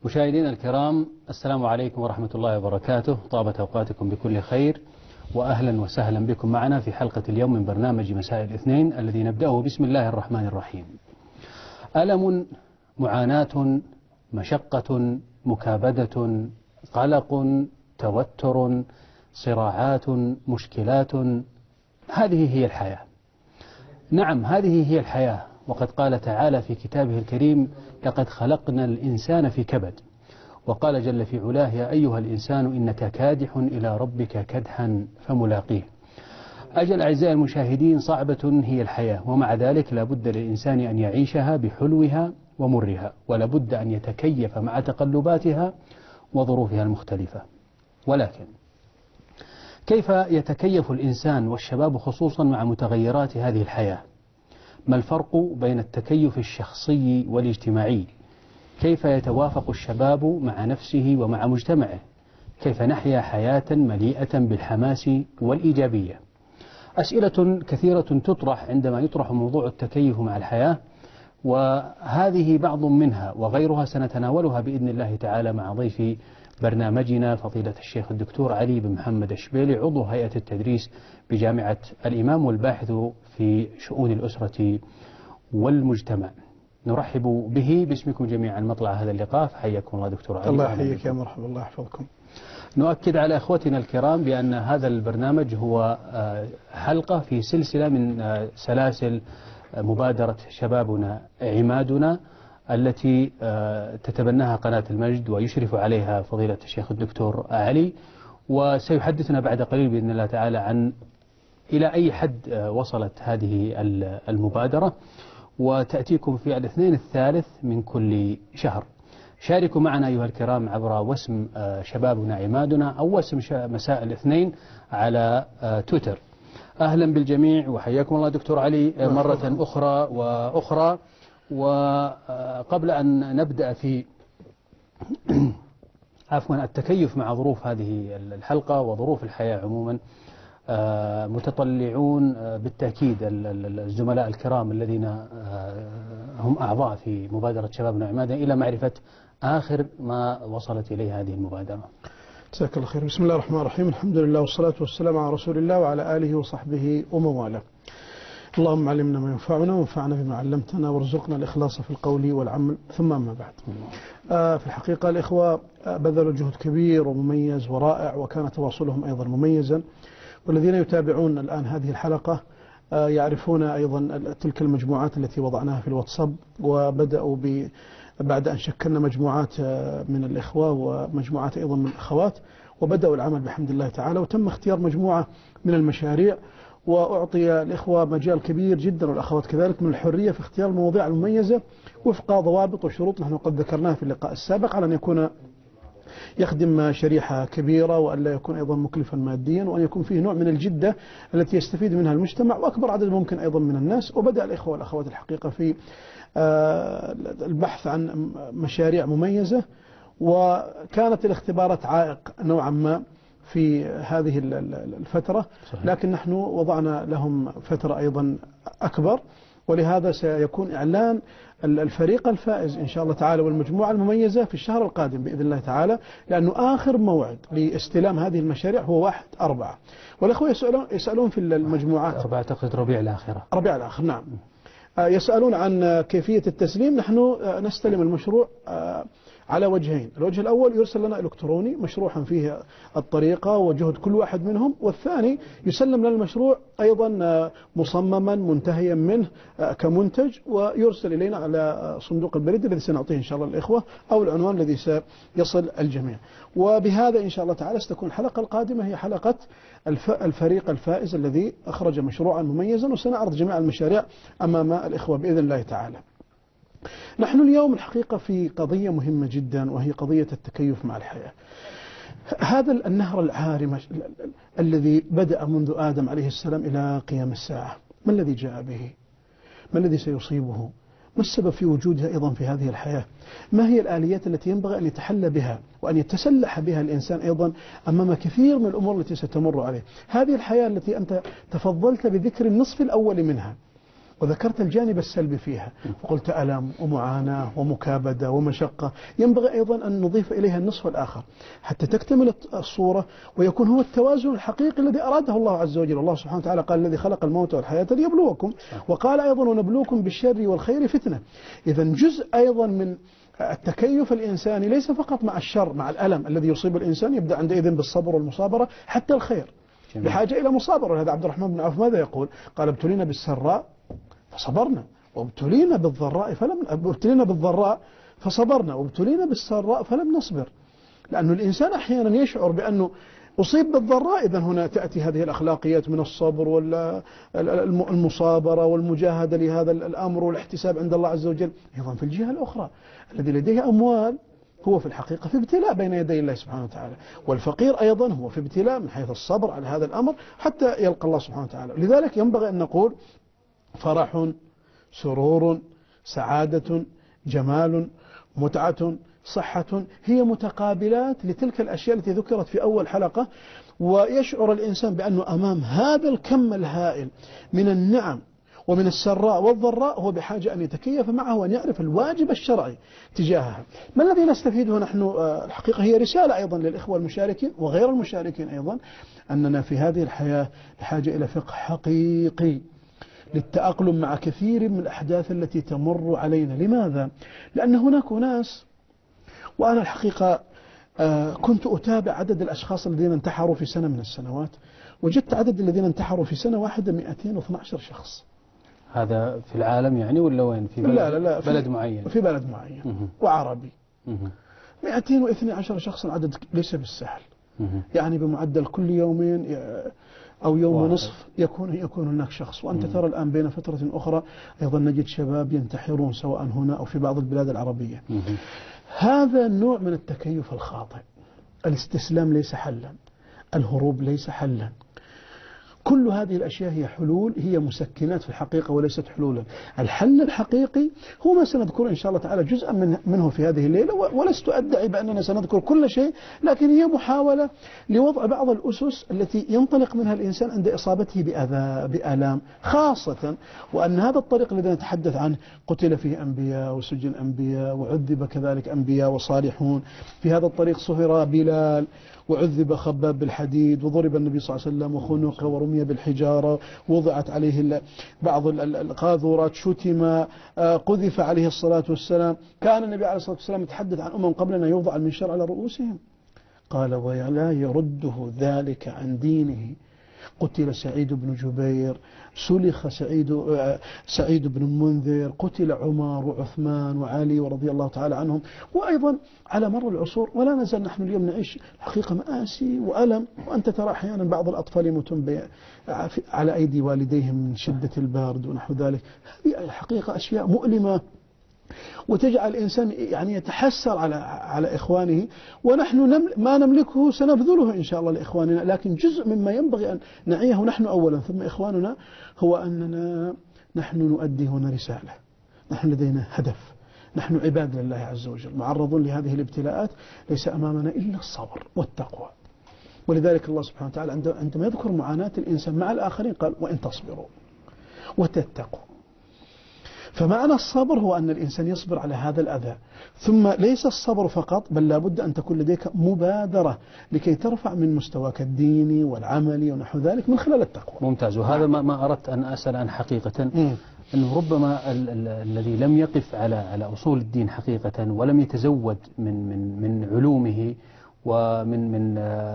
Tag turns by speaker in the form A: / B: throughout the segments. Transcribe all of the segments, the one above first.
A: مشاهدينا الكرام، السلام عليكم ورحمة الله وبركاته. طابت أوقاتكم بكل خير، وأهلا وسهلا بكم معنا في حلقة اليوم من برنامج مساء الاثنين الذي نبدأه بسم الله الرحمن الرحيم. ألم، معاناة، مشقة، مكابدة، قلق، توتر، صراعات، مشكلات، هذه هي الحياة. نعم، هذه هي الحياة. وقد قال تعالى في كتابه الكريم: لقد خلقنا الإنسان في كبد. وقال جل في علاه: يا أيها الإنسان إنك كادح إلى ربك كدحا فملاقيه. أجل أعزائي المشاهدين، صعبة هي الحياة، ومع ذلك لا بد للإنسان أن يعيشها بحلوها ومرها، ولا بد أن يتكيف مع تقلباتها وظروفها المختلفة. ولكن كيف يتكيف الإنسان والشباب خصوصا مع متغيرات هذه الحياة؟ ما الفرق بين التكيف الشخصي والاجتماعي؟ كيف يتوافق الشباب مع نفسه ومع مجتمعه؟ كيف نحيا حياة مليئة بالحماس والإيجابية؟ أسئلة كثيرة تطرح عندما يطرح موضوع التكيف مع الحياة، وهذه بعض منها، وغيرها سنتناولها بإذن الله تعالى مع ضيف برنامجنا فضيلة الشيخ الدكتور علي بن محمد الشبيلي، عضو هيئة التدريس بجامعة الإمام والباحث في شؤون الأسرة والمجتمع. نرحب به باسمكم جميعا مطلع هذا اللقاء، فحياكم الله دكتور علي.
B: الله يحييك يا مرحبا، الله يحفظكم.
A: نؤكد على أخوتنا الكرام بأن هذا البرنامج هو حلقة في سلسلة من سلاسل مبادرة شبابنا عمادنا التي تتبناها قناة المجد ويشرف عليها فضيلة الشيخ الدكتور علي، وسيحدثنا بعد قليل بإذن الله تعالى عن إلى أي حد وصلت هذه المبادرة، وتأتيكم في الاثنين الثالث من كل شهر. شاركوا معنا أيها الكرام عبر وسم شبابنا عمادنا أو وسم مساء الاثنين على تويتر. أهلا بالجميع وحياكم الله دكتور علي مرة أخرى وأخرى. وقبل أن نبدأ في عفوا التكيف مع ظروف هذه الحلقة وظروف الحياة عموما، متطلعون بالتأكيد الزملاء الكرام الذين هم أعضاء في مبادرة شبابنا عمادا إلى معرفة آخر ما وصلت إليه هذه المبادرة.
B: جزاك الله خير. بسم الله الرحمن الرحيم، الحمد لله والصلاة والسلام على رسول الله وعلى آله وصحبه ومن والاه. اللهم علمنا ما ينفعنا وانفعنا بما علمتنا وارزقنا الإخلاص في القول والعمل، ثم أما بعد. في الحقيقة الإخوة بذلوا جهد كبير ومميز ورائع، وكان تواصلهم أيضا مميزا، والذين يتابعون الآن هذه الحلقة يعرفون أيضا تلك المجموعات التي وضعناها في الواتساب، وبدأوا بعد أن شكلنا مجموعات من الإخوة ومجموعات أيضا من الأخوات، وبدأوا العمل بحمد الله تعالى، وتم اختيار مجموعة من المشاريع، وأعطي الإخوة مجال كبير جدا والأخوات كذلك من الحرية في اختيار المواضيع المميزة وفق ضوابط وشروط نحن قد ذكرناها في اللقاء السابق، على أن يكون يخدم شريحة كبيرة، وأن لا يكون أيضا مكلفا ماديا، وأن يكون فيه نوع من الجدة التي يستفيد منها المجتمع وأكبر عدد ممكن أيضا من الناس. وبدأ الإخوة والأخوات الحقيقة في البحث عن مشاريع مميزة، وكانت الاختبارات عائق نوعا ما في هذه الفترة، لكن نحن وضعنا لهم فترة أيضا أكبر، ولهذا سيكون إعلان الفريق الفائز إن شاء الله تعالى والمجموعة المميزة في الشهر القادم بإذن الله تعالى، لأنه آخر موعد لاستلام هذه المشاريع هو 1/4. والأخوة يسألون في المجموعات
A: 4 تقصد ربيع الآخرة.
B: ربيع الآخر، نعم. يسألون عن كيفية التسليم. نحن نستلم المشروع على وجهين: الوجه الأول يرسل لنا إلكتروني مشروحا فيه الطريقة وجهد كل واحد منهم، والثاني يسلم لنا المشروع أيضا مصمما منتهيا منه كمنتج، ويرسل إلينا على صندوق البريد الذي سنعطيه إن شاء الله الإخوة، أو العنوان الذي سيصل الجميع. وبهذا إن شاء الله تعالى ستكون الحلقة القادمة هي حلقة الفريق الفائز الذي أخرج مشروعا مميزا، وسنعرض جميع المشاريع أمام الإخوة بإذن الله تعالى. نحن اليوم الحقيقة في قضية مهمة جدا، وهي قضية التكيف مع الحياة. هذا النهر العارم الذي بدأ منذ آدم عليه السلام إلى قيام الساعة، ما الذي جاء به؟ ما الذي سيصيبه؟ ما السبب في وجودها أيضا في هذه الحياة؟ ما هي الآليات التي ينبغي أن يتحلى بها وأن يتسلح بها الإنسان أيضا أمام كثير من الأمور التي ستمر عليه؟ هذه الحياة التي أنت تفضلت بذكر النصف الأول منها، وذكرت الجانب السلبي فيها، فقلت ألم ومعاناة ومكابدة ومشقة. ينبغي أيضا أن نضيف إليها النصف الآخر حتى تكتمل الصورة ويكون هو التوازن الحقيقي الذي أراده الله عز وجل. الله سبحانه وتعالى قال الذي خلق الموت والحياة ليبلوكم، وقال أيضا ونبلوكم بالشر والخير فتنة. إذا جزء أيضا من التكيف الإنساني ليس فقط مع الشر، مع الألم الذي يصيب الإنسان، يبدأ عندئذ بالصبر والمصابرة، حتى الخير بحاجة إلى مصابرة. هذا عبد الرحمن بن عوف ماذا يقول؟ قال ابتلينا بالسراء فصبرنا، وابتلينا بالضراء فصبرنا، وابتلينا بالسراء فلم نصبر. لأن الإنسان أحيانا يشعر بأنه أصيب بالضراء، إذن هنا تأتي هذه الأخلاقيات من الصبر والمصابرة والمجاهدة لهذا الأمر والاحتساب عند الله عز وجل. أيضا في الجهة الأخرى الذي لديه أموال هو في الحقيقة في ابتلاء بين يدي الله سبحانه وتعالى، والفقير أيضا هو في ابتلاء من حيث الصبر على هذا الأمر حتى يلقى الله سبحانه وتعالى. لذلك ينبغي أن نقول فرح، سرور، سعادة، جمال، متعة، صحة، هي متقابلات لتلك الأشياء التي ذكرت في أول حلقة. ويشعر الإنسان بأنه أمام هذا الكم الهائل من النعم ومن السراء والضراء هو بحاجة أن يتكيف معه وأن يعرف الواجب الشرعي تجاهها. ما الذي نستفيده نحن؟ الحقيقة هي رسالة أيضا للإخوة المشاركين وغير المشاركين أيضا، أننا في هذه الحياة بحاجة إلى فقه حقيقي للتأقلم مع كثير من الأحداث التي تمر علينا. لماذا؟ لأن هناك ناس، وأنا الحقيقة كنت أتابع عدد الأشخاص الذين انتحروا في سنة من السنوات، وجدت عدد الذين انتحروا في سنة واحدة 212 شخص.
A: هذا في العالم يعني ولا وين؟ في بلد؟
B: لا
A: بلد معين.
B: في بلد معين وعربي. 212 شخص عدد ليس بالسهل. يعني بمعدل كل يومين أو يوم ونصف يكون هناك شخص. وأنت ترى الآن بين فترة أخرى أيضا نجد شباب ينتحرون سواء هنا أو في بعض البلاد العربية. هذا النوع من التكيف الخاطئ. الاستسلام ليس حلا، الهروب ليس حلا. كل هذه الأشياء هي حلول، هي مسكنات في الحقيقة وليست حلولا. الحل الحقيقي هو ما سنذكر إن شاء الله تعالى جزءا منه في هذه الليلة، ولست أدعي بأننا سنذكر كل شيء، لكن هي محاولة لوضع بعض الأسس التي ينطلق منها الإنسان عند إصابته بآلام، خاصة وأن هذا الطريق الذي نتحدث عنه قتل فيه أنبياء وسجن أنبياء وعذب كذلك أنبياء وصالحون. في هذا الطريق صهر بلال وعذب خباب بالحديد، وضرب النبي صلى الله عليه وسلم وخنق ورمي بالحجارة، وضعت عليه بعض القاذورات، شتم، قذف عليه الصلاة والسلام. كان النبي عليه الصلاة والسلام يتحدث عن قبلنا يوضع المنشار على رؤوسهم، قال ولا يرده ذلك عن دينه. قتل سعيد بن جبير، سلخ سعيد بن المنذر، قتل عمر وعثمان وعلي ورضي الله تعالى عنهم، وأيضا على مر العصور. ولا نزال نحن اليوم نعيش حقيقة مآسي وألم. وأنت ترى أحيانا بعض الأطفال يموتون على أيدي والديهم من شدة البرد ونحو ذلك. هذه الحقيقة أشياء مؤلمة وتجعل الإنسان يعني يتحسر على إخوانه. ونحن ما نملكه سنبذله إن شاء الله لإخواننا، لكن جزء مما ينبغي أن نعيه نحن أولا ثم إخواننا هو أننا نحن نؤدي هنا رسالة. نحن لدينا هدف، نحن عباد لله عز وجل معرضون لهذه الابتلاءات، ليس أمامنا إلا الصبر والتقوى. ولذلك الله سبحانه وتعالى عندما يذكر معاناة الإنسان مع الآخرين قال وإن تصبروا وتتقوا. فمعنى الصبر هو أن الإنسان يصبر على هذا الأذى. ثم ليس الصبر فقط، بل لابد أن تكون لديك مبادرة لكي ترفع من مستواك الديني والعملي ونحو ذلك من خلال التقوى.
A: ممتاز. وهذا ما أردت أن أسأل عن حقيقة، أنه ربما الذي لم يقف على أصول الدين حقيقة ولم يتزود من علومه ومن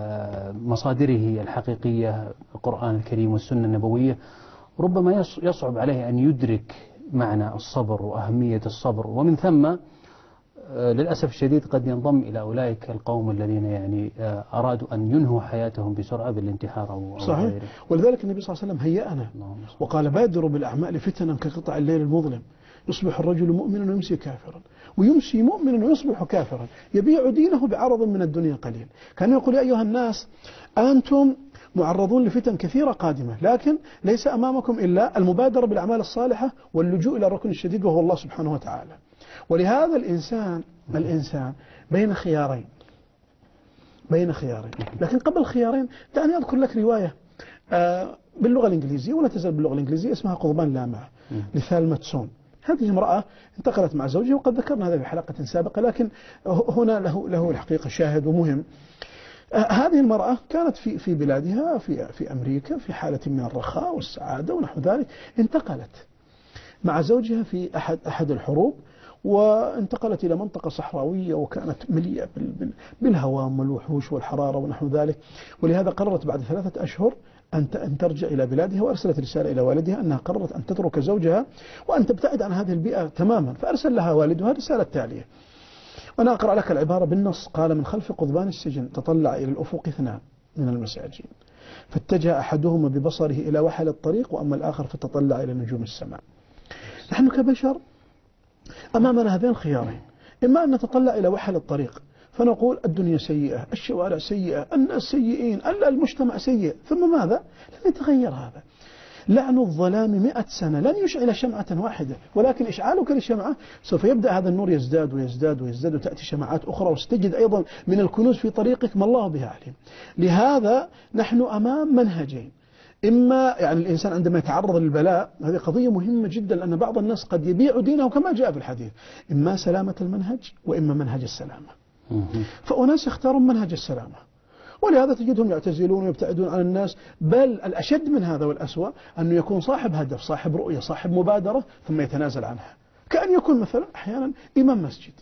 A: مصادره الحقيقية القرآن الكريم والسنة النبوية، ربما يصعب عليه أن يدرك معنى الصبر وأهمية الصبر، ومن ثم للأسف الشديد قد ينضم إلى أولئك القوم الذين يعني أرادوا أن ينهوا حياتهم بسرعة بالانتحار أو
B: صحيح. غيره. ولذلك النبي صلى الله عليه وسلم هيأنا وقال بادروا بالأعمال فتنا كقطع الليل المظلم، يصبح الرجل مؤمنا ويمسي كافرا، ويمسي مؤمنا ويصبح كافرا، يبيع دينه بعرض من الدنيا قليل. كان يقول يا أيها الناس أنتم معرضون لفتن كثيرة قادمة، لكن ليس أمامكم إلا المبادرة بالأعمال الصالحة واللجوء إلى الركن الشديد وهو الله سبحانه وتعالى. ولهذا الإنسان بين خيارين. لكن قبل الخيارين دعني أذكر لك رواية باللغة الإنجليزية ولا تزال باللغة الإنجليزية، اسمها قضبان لامعة لثالمتسون. هذه امرأة انتقلت مع زوجها، وقد ذكرنا هذا في حلقة سابقة، لكن هنا له الحقيقة شاهد ومهم. هذه المرأة كانت في بلادها في أمريكا في حالة من الرخاء والسعادة ونحو ذلك، انتقلت مع زوجها في أحد الحروب، وانتقلت إلى منطقة صحراوية وكانت مليئة بالهوام والوحوش والحرارة ونحو ذلك، ولهذا قررت بعد 3 أشهر أن ترجع إلى بلادها، وأرسلت رسالة إلى والدها أنها قررت أن تترك زوجها وأن تبتعد عن هذه البيئة تماما. فأرسل لها والدها الرسالة التالية، وأنا أقرأ لك العبارة بالنص. قال: من خلف قضبان السجن تطلع إلى الأفق 2 من المساجين، فاتجه أحدهما ببصره إلى وحل الطريق، وأما الآخر فتطلع إلى نجوم السماء. نحن كبشر أمامنا هذين الخيارين، إما أن نتطلع إلى وحل الطريق فنقول الدنيا سيئة، الشوارع سيئة، الناس سيئين، المجتمع سيء، ثم ماذا؟ لن يتغير هذا. لعن الظلام 100 سنة لن يشعل شمعة واحدة، ولكن إشعالك للشمعة سوف يبدأ هذا النور يزداد ويزداد ويزداد، وتأتي شمعات أخرى، وستجد أيضا من الكنوز في طريقك ما الله بها عليم. لهذا نحن أمام منهجين، إما يعني الإنسان عندما يتعرض للبلاء، هذه قضية مهمة جدا، لأن بعض الناس قد يبيع دينه كما جاء في الحديث، إما سلامة المنهج وإما منهج السلامة. فأناس يختارون منهج السلامة، ولهذا تجدهم يعتزلون ويبتعدون عن الناس، بل الأشد من هذا والأسوأ أنه يكون صاحب هدف، صاحب رؤية، صاحب مبادرة، ثم يتنازل عنها، كأن يكون مثلا أحيانا إمام مسجد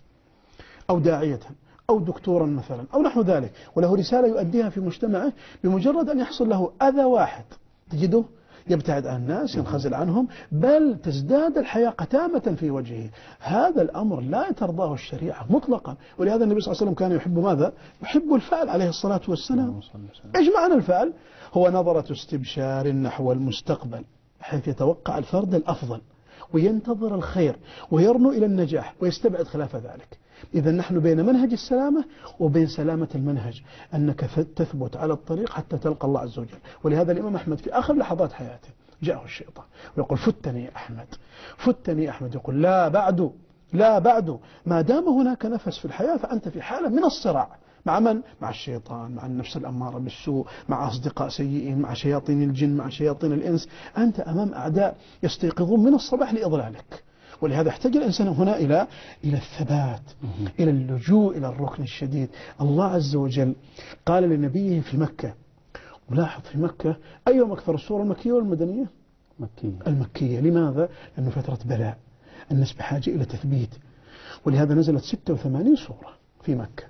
B: أو داعية أو دكتورا مثلا أو نحو ذلك، وله رسالة يؤديها في مجتمعه، بمجرد أن يحصل له أذى واحد تجده يبتعد عن الناس، ينخزل عنهم، بل تزداد الحياة قتامة في وجهه. هذا الأمر لا ترضاه الشريعة مطلقا، ولهذا النبي صلى الله عليه وسلم كان يحب ماذا؟ يحب الفعل عليه الصلاة والسلام. إيش معنى الفعل؟ هو نظرة استبشار نحو المستقبل، حيث يتوقع الفرد الأفضل وينتظر الخير ويرنو إلى النجاح ويستبعد خلاف ذلك. إذا نحن بين منهج السلامة وبين سلامة المنهج، أنك تثبت على الطريق حتى تلقى الله عز وجل. ولهذا الإمام أحمد في آخر لحظات حياته جاءه الشيطان ويقول: فتني يا أحمد، فتني يا أحمد. يقول: لا بعد، لا بعد، ما دام هناك نفس في الحياة فأنت في حالة من الصراع. مع من؟ مع الشيطان، مع النفس الأمارة بالسوء، مع أصدقاء سيئين، مع شياطين الجن، مع شياطين الإنس. أنت أمام أعداء يستيقظون من الصباح لإضلالك. ولهذا يحتاج الإنسان هنا إلى الثبات، إلى اللجوء إلى الركن الشديد. الله عز وجل قال لنبيه في مكة، ولاحظ في مكة أيهم أكثر، السورة المكية والمدنية؟
A: مكية.
B: المكية. لماذا؟ لأنه فترة بلاء، الناس بحاجة إلى تثبيت، ولهذا نزلت 86 سورة في مكة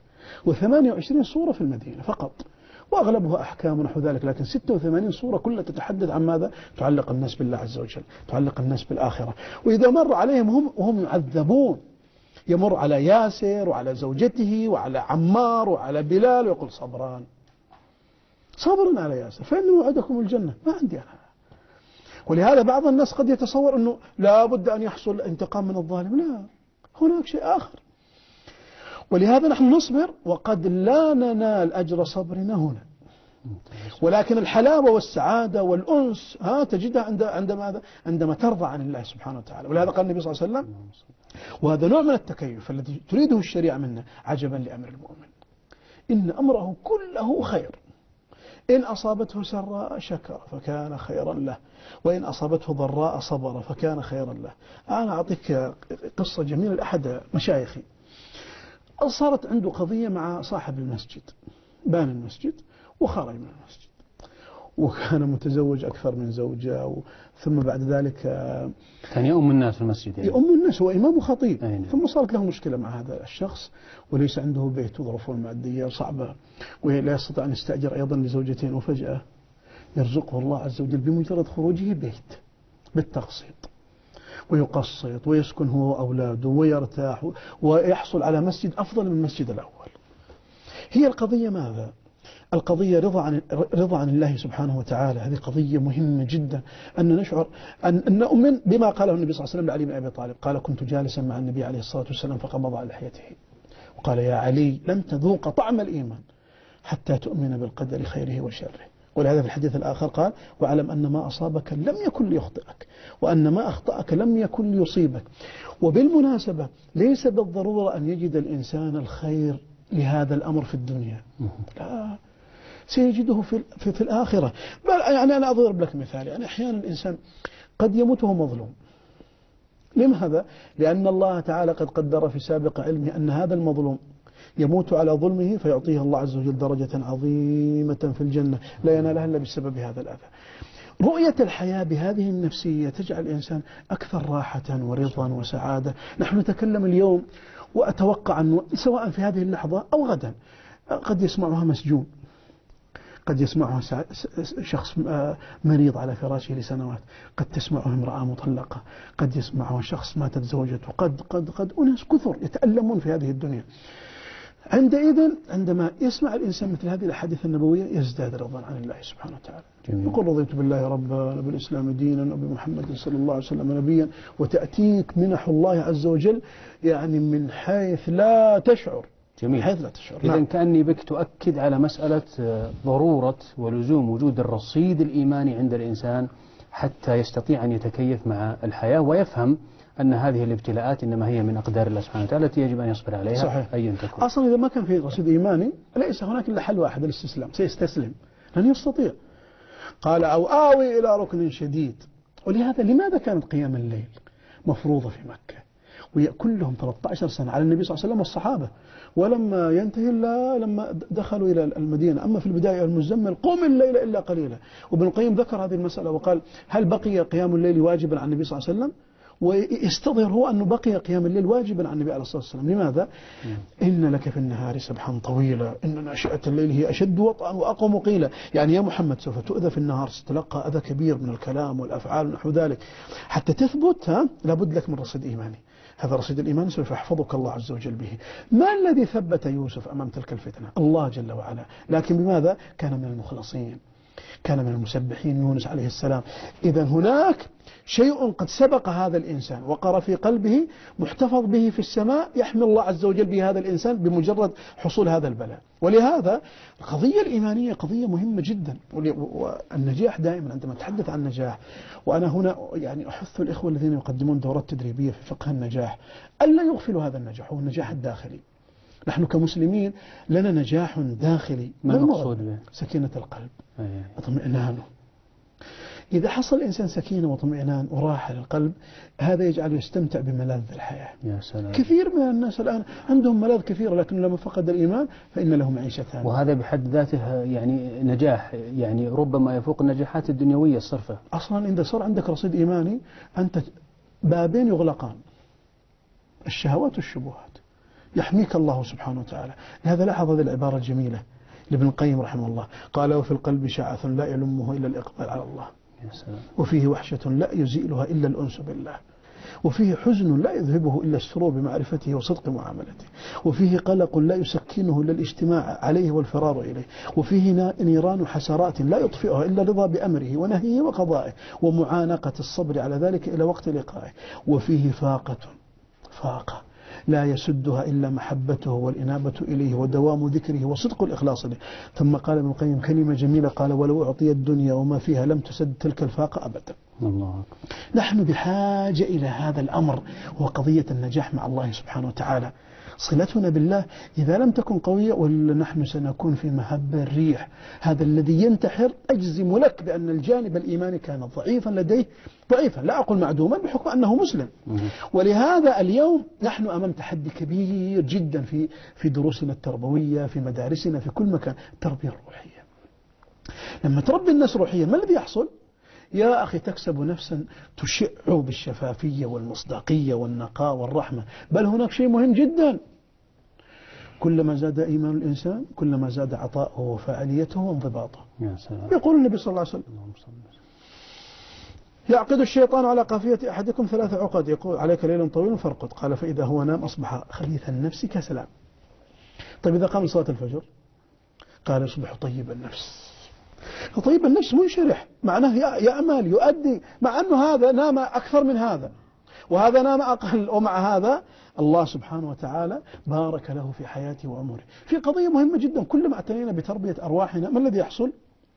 B: و28 سورة في المدينة فقط، وأغلبها أحكام ونحو ذلك، لكن 86 سورة كلها تتحدث عن ماذا؟ تعلق الناس بالله عز وجل، تعلق الناس بالآخرة. وإذا مر عليهم وهم يعذبون، يمر على ياسر وعلى زوجته وعلى عمار وعلى بلال ويقول: صبران، صبرا على ياسر فإن موعدكم الجنة. ما عندي أنا. ولهذا بعض الناس قد يتصور أنه لا بد أن يحصل انتقام من الظالم، لا، هناك شيء آخر. ولهذا نحن نصبر وقد لا ننال أجر صبرنا هنا، ولكن الحلاوة والسعادة والأنس تجدها عند ماذا؟ عندما ترضى عن الله سبحانه وتعالى. ولهذا قال النبي صلى الله عليه وسلم، وهذا نوع من التكيف الذي تريده الشريعة منا: عجبا لأمر المؤمن إن أمره كله خير، إن أصابته سراء شكر فكان خيرا له، وإن أصابته ضراء صبر فكان خيرا له. أنا أعطيك قصة جميلة لأحد مشايخي. صارت عنده قضية مع صاحب المسجد، بان المسجد وخرج من المسجد، وكان متزوج أكثر من زوجة، ثم بعد ذلك
A: كان يؤم الناس في المسجد، يعني
B: يؤم الناس، هو إمام وخطيب.
A: أين.
B: ثم صارت له مشكلة مع هذا الشخص، وليس عنده بيت وظروفه المادية صعبة، ولا يستطيع أن يستأجر أيضا لزوجتين، وفجأة يرزقه الله عز وجل بمجرد خروجه بيت بالتقسيط، ويقسط ويسكن هو وأولاده ويرتاح ويحصل على مسجد أفضل من المسجد الأول. هي القضية ماذا؟ القضية رضا عن الله سبحانه وتعالى. هذه قضية مهمة جدا، أن نشعر أن نؤمن بما قاله النبي صلى الله عليه وسلم لعلي بن أبي طالب. قال: كنت جالسا مع النبي عليه الصلاة والسلام فقبض على لحيته وقال: يا علي، لن تذوق طعم الإيمان حتى تؤمن بالقدر خيره وشره. ولهذا في الحديث الآخر قال: واعلم أن ما أصابك لم يكن ليخطئك، وأن ما أخطأك لم يكن ليصيبك. وبالمناسبة ليس بالضرورة أن يجد الإنسان الخير لهذا الأمر في الدنيا، لا، سيجده في الآخرة. بل يعني أنا أضرب لك مثال، يعني أحيانا الإنسان قد يموت وهو مظلوم. لماذا؟ لأن الله تعالى قد قدر في سابق علمه أن هذا المظلوم يموت على ظلمه فيعطيه الله عز وجل درجة عظيمة في الجنة لا ينالها إلا بسبب هذا الأذى. رؤية الحياة بهذه النفسية تجعل الإنسان أكثر راحة ورضا وسعادة. نحن نتكلم اليوم وأتوقع أنه سواء في هذه اللحظة أو غدا قد يسمعها مسجون، قد يسمعها شخص مريض على فراشه لسنوات، قد تسمعه امرأة مطلقة، قد يسمعه شخص ماتت زوجته، قد أناس كثر يتألمون في هذه الدنيا. عندما يسمع الإنسان مثل هذه الأحاديث النبوية يزداد رضا عن الله سبحانه وتعالى. يقول رضيت بالله ربا وبالإسلام دينا وبمحمد صلى الله عليه وسلم نبيا، وتأتيك منح الله عز وجل يعني من حيث لا تشعر.
A: جميل.
B: حيث لا تشعر.
A: إذن كأني بك تؤكد على مسألة ضرورة ولزوم وجود الرصيد الإيماني عند الإنسان حتى يستطيع أن يتكيف مع الحياة ويفهم أن هذه الابتلاءات إنما هي من أقدار الله سبحانه وتعالى التي يجب أن يصبر عليها.
B: صحيح.
A: أيا تكون.
B: أصلا إذا ما كان في رصيد إيماني ليس هناك إلا حل واحد، الاستسلام. سيستسلم لن يستطيع. قال أو آوي إلى ركن شديد. ولهذا لماذا كانت قيام الليل مفروضة في مكة وكلهم 13 سنة على النبي صلى الله عليه وسلم والصحابة، ولما ينتهي إلا لما دخلوا إلى المدينة. أما في البداية المزمل قم الليل إلا قليلا. وابن القيم ذكر هذه المسألة وقال هل بقي قيام الليل واجبا على النبي صلى الله عليه وسلم؟ ويستظهر هو أنه بقي قيام الليل واجبا على النبي عليه الصلاة والسلام. لماذا؟ إن لك في النهار سبحا طويلا إن ناشئة الليل هي أشد وطئا وأقوم قيلا. يعني يا محمد سوف تؤذى في النهار، ستتلقى أذى كبير من الكلام والأفعال ونحو ذلك. حتى تثبت لابد لك من رصيد إيماني. هذا رصيد الإيمان سوف يحفظك الله عز وجل به. ما الذي ثبت يوسف أمام تلك الفتنة؟ الله جل وعلا. لكن بماذا؟ كان من المخلصين، كان من المسبحين يونس عليه السلام. إذا هناك شيء قد سبق هذا الإنسان وقر في قلبه محتفظ به في السماء يحمل الله عز وجل به هذا الإنسان بمجرد حصول هذا البلاء. ولهذا القضية الإيمانية قضية مهمة جدا. والنجاح دائما عندما نتحدث عن النجاح، وأنا هنا يعني أحث الإخوة الذين يقدمون دورات تدريبية في فقه النجاح ألا يغفلوا هذا النجاح، هو النجاح الداخلي. نحن كمسلمين لنا نجاح داخلي.
A: ما المقصود به؟
B: سكينة القلب، اطمئنانه. إذا حصل الإنسان سكينة واطمئنان وراحة للقلب، هذا يجعله يستمتع بملاذ الحياة.
A: يا سلام.
B: كثير من الناس الآن عندهم ملاذ كثيرة، لكن لما فقد الإيمان فإن له معيشة ثانية.
A: وهذا بحد ذاته يعني نجاح، يعني ربما يفوق النجاحات الدنيوية الصرفة.
B: أصلا إذا صار عندك رصيد إيماني أنت بابين يغلقان، الشهوات والشبهات، يحميك الله سبحانه وتعالى. لهذا لاحظ هذه العبارة الجميلة لابن القيم رحمه الله، قال وفي القلب شعث لا يلمه إلا الإقبال على الله، وفيه وحشة لا يزيلها إلا الأنس بالله، وفيه حزن لا يذهبه إلا السرور بمعرفته وصدق معاملته، وفيه قلق لا يسكنه إلا الاجتماع عليه والفرار إليه، وفيه نيران حسرات لا يطفئها إلا الرضا بأمره ونهيه وقضائه ومعانقة الصبر على ذلك إلى وقت لقائه، وفيه فاقة لا يسدها إلا محبته والإنابة إليه ودوام ذكره وصدق الإخلاص له. ثم قال ابن القيم كلمة جميلة، قال ولو أعطي الدنيا وما فيها لم تسد تلك الفاقة أبدا.
A: الله.
B: نحن بحاجة إلى هذا الأمر، هو قضية النجاح مع الله سبحانه وتعالى. صلتنا بالله إذا لم تكن قوية ولا نحن سنكون في مهب الريح. هذا الذي ينتحر أجزم لك بأن الجانب الإيماني كان ضعيفا لديه، ضعيفا لا أقول معدوما بحكم أنه مسلم. ولهذا اليوم نحن أمام تحدي كبير جدا في دروسنا التربوية، في مدارسنا، في كل مكان، التربية الروحية. لما تربي الناس روحيا ما الذي يحصل؟ يا أخي تكسب نفسا تشع بالشفافية والمصداقية والنقاء والرحمة. بل هناك شيء مهم جدا، كلما زاد إيمان الإنسان كلما زاد عطاؤه وفاعليته وانضباطه.
A: يا سلام.
B: يقول النبي صلى الله عليه وسلم يعقد الشيطان على قافية أحدكم 3 عقد، يقول عليك ليل طويل فارقد، قال فإذا هو نام أصبح خبيث النفس كسلان. طيب إذا قام صلاة الفجر قال يصبح طيب النفس. فطيب النفس منشرح، معناه يعمل يؤدي، مع أنه هذا نام أكثر من هذا وهذا نام أقل، ومع هذا الله سبحانه وتعالى بارك له في حياته وعمره. في قضية مهمة جدا، كلما اعتنينا بتربية أرواحنا ما الذي يحصل؟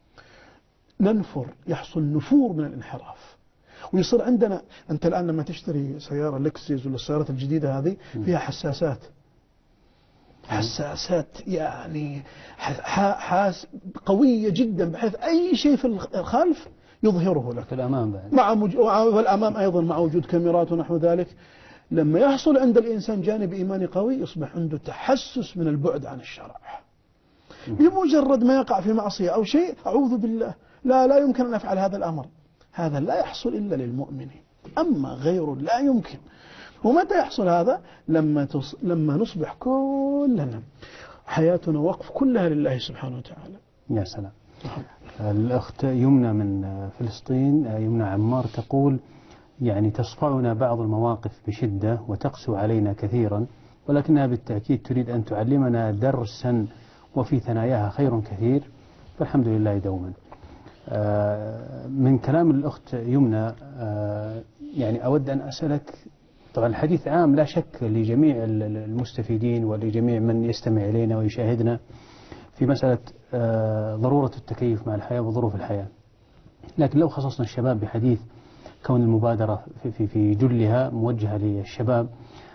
B: يحصل نفور من الانحراف، ويصير عندنا. أنت الآن لما تشتري سيارة لكسس ولا السيارات الجديدة هذه فيها حساسات، حساسات يعني قوية جدا، بحيث أي شيء في الخلف يظهره لك.
A: في الأمام بعد.
B: والأمام أيضا مع وجود كاميرات ونحو ذلك. لما يحصل عند الإنسان جانب إيماني قوي يصبح عنده تحسس من البعد عن الشرع. بمجرد ما يقع في معصية أو شيء، أعوذ بالله، لا يمكن أن أفعل هذا الأمر. هذا لا يحصل إلا للمؤمن، أما غيره لا يمكن. ومتى يحصل هذا؟ لما نصبح كلنا حياتنا وقف كلها لله سبحانه وتعالى.
A: يا سلام. الأخت يمنى من فلسطين، يمنى عمار، تقول يعني تصفعنا بعض المواقف بشدة وتقسو علينا كثيرا، ولكنها بالتأكيد تريد أن تعلمنا درسا وفي ثناياها خير كثير، فالحمد لله دوما. من كلام الأخت يمنى يعني أود أن أسألك، طبعا الحديث عام لا شك لجميع المستفيدين ولجميع من يستمع إلينا ويشاهدنا في مسألة ضرورة التكيف مع الحياة وظروف الحياة، لكن لو خصصنا الشباب بحديث كون المبادرة في جلها موجهة للشباب،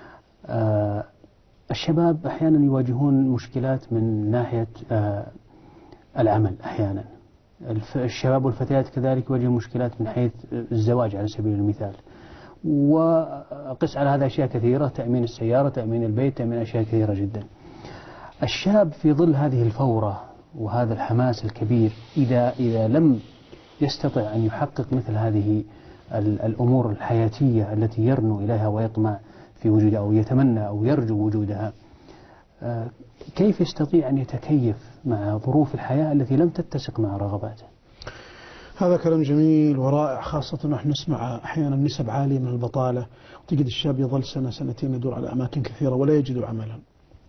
A: الشباب أحيانا يواجهون مشكلات من ناحية العمل، أحيانا الشباب والفتيات كذلك يواجهون مشكلات من حيث الزواج على سبيل المثال، وقس على هذا أشياء كثيرة، تأمين السيارة، تأمين البيت، تأمين أشياء كثيرة جدا. الشاب في ظل هذه الفورة وهذا الحماس الكبير إذا لم يستطع أن يحقق مثل هذه الأمور الحياتية التي يرنو إليها ويطمع في وجودها أو يتمنى أو يرجو وجودها، كيف يستطيع أن يتكيف مع ظروف الحياة التي لم تتسق مع رغباته؟
B: هذا كلام جميل ورائع، خاصة نحن نسمع أحيانا نسب عالية من البطالة، وتجد الشاب يظل سنة سنتين يدور على أماكن كثيرة ولا يجد عملا.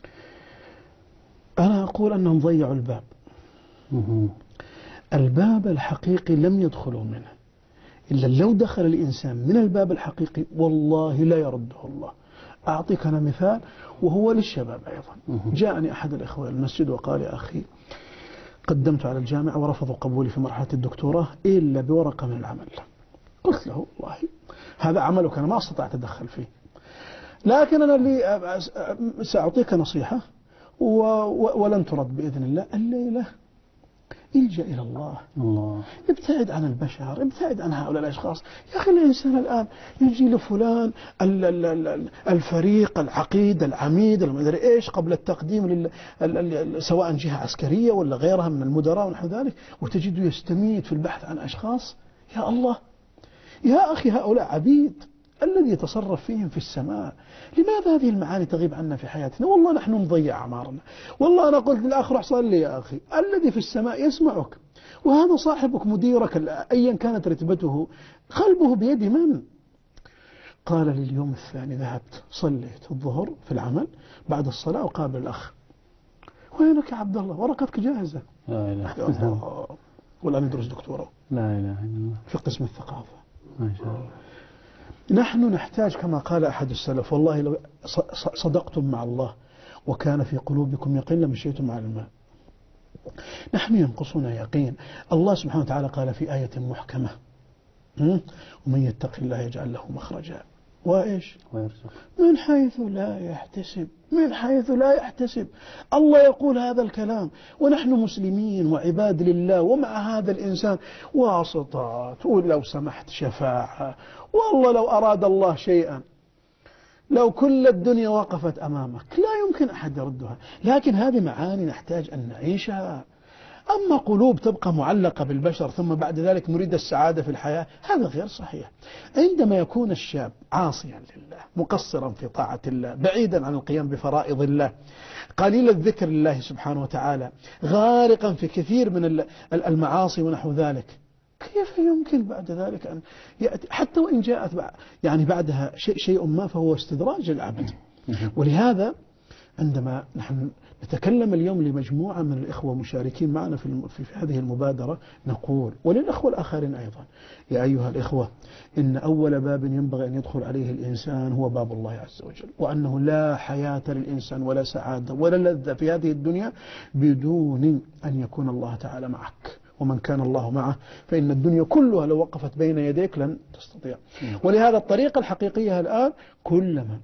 B: أنا أقول أنهم ضيعوا الباب. الباب الحقيقي لم يدخلوا منه، إلا لو دخل الإنسان من الباب الحقيقي والله لا يرده الله. أعطيك أنا مثال وهو للشباب أيضا. جاءني أحد الإخوة المسجد وقال: يا أخي قدمت على الجامعة ورفضوا قبولي في مرحلة الدكتوراه إلا بورقة من العمل. قلت له: والله هذا عملك، أنا ما استطعت أتدخل فيه، لكن أنا اللي سأعطيك نصيحة ولن ترد بإذن الله. الليلة الجأ إلى الله. ابتعد عن البشر، ابتعد عن هؤلاء الأشخاص. يا أخي الإنسان الآن يجي لفلان الفريق العقيد العميد المدري إيش قبل التقديم سواء جهة عسكرية ولا غيرها من المدراء ونحو ذلك، وتجده يستميت في البحث عن أشخاص. يا الله يا أخي، هؤلاء عبيد الذي يتصرف فيهم في السماء. لماذا هذه المعاني تغيب عنا في حياتنا؟ والله نحن نضيع أعمارنا. والله أنا قلت للآخر: روح صلي يا أخي، الذي في السماء يسمعك، وهذا صاحبك مديرك أيا كانت رتبته، قلبه بيد من؟ قال لي: اليوم الثاني ذهبت صليت الظهر في العمل، بعد الصلاة أقابل الأخ: وينك يا عبد الله؟ ورقتك جاهزة.
A: لا إله إلا الله.
B: والآن يدرس دكتوراه.
A: لا إله إلا الله.
B: في قسم الثقافة.
A: ما شاء الله.
B: نحن نحتاج كما قال أحد السلف: والله لو صدقتم مع الله وكان في قلوبكم يقين لمشيتم على الماء. نحن ينقصنا يقين. الله سبحانه وتعالى قال في آية محكمة: ومن يتق الله يجعل له مخرجا وإيش؟ من حيث لا يحتسب. من حيث لا يحتسب. الله يقول هذا الكلام ونحن مسلمين وعباد لله، ومع هذا الإنسان واسطات، ولو سمحت شفاعة، والله لو أراد الله شيئا، لو كل الدنيا وقفت أمامك لا يمكن أحد يردها. لكن هذه معاني نحتاج أن نعيشها. أما قلوب تبقى معلقة بالبشر ثم بعد ذلك نريد السعادة في الحياة، هذا غير صحيح. عندما يكون الشاب عاصيا لله، مقصرا في طاعة الله، بعيدا عن القيام بفرائض الله، قليل الذكر لله سبحانه وتعالى، غارقا في كثير من المعاصي ونحو ذلك، كيف يمكن بعد ذلك أن يأتي؟ حتى وإن جاءت يعني بعدها شيء ما فهو استدراج العبد. ولهذا عندما نحن نتكلم اليوم لمجموعة من الإخوة مشاركين معنا في هذه المبادرة، نقول وللأخوة الآخرين أيضا: يا أيها الإخوة، إن أول باب ينبغي أن يدخل عليه الإنسان هو باب الله عز وجل، وأنه لا حياة للإنسان ولا سعادة ولا لذة في هذه الدنيا بدون أن يكون الله تعالى معك، ومن كان الله معه فإن الدنيا كلها لو وقفت بين يديك لن تستطيع. ولهذا الطريقة الحقيقية الآن كلما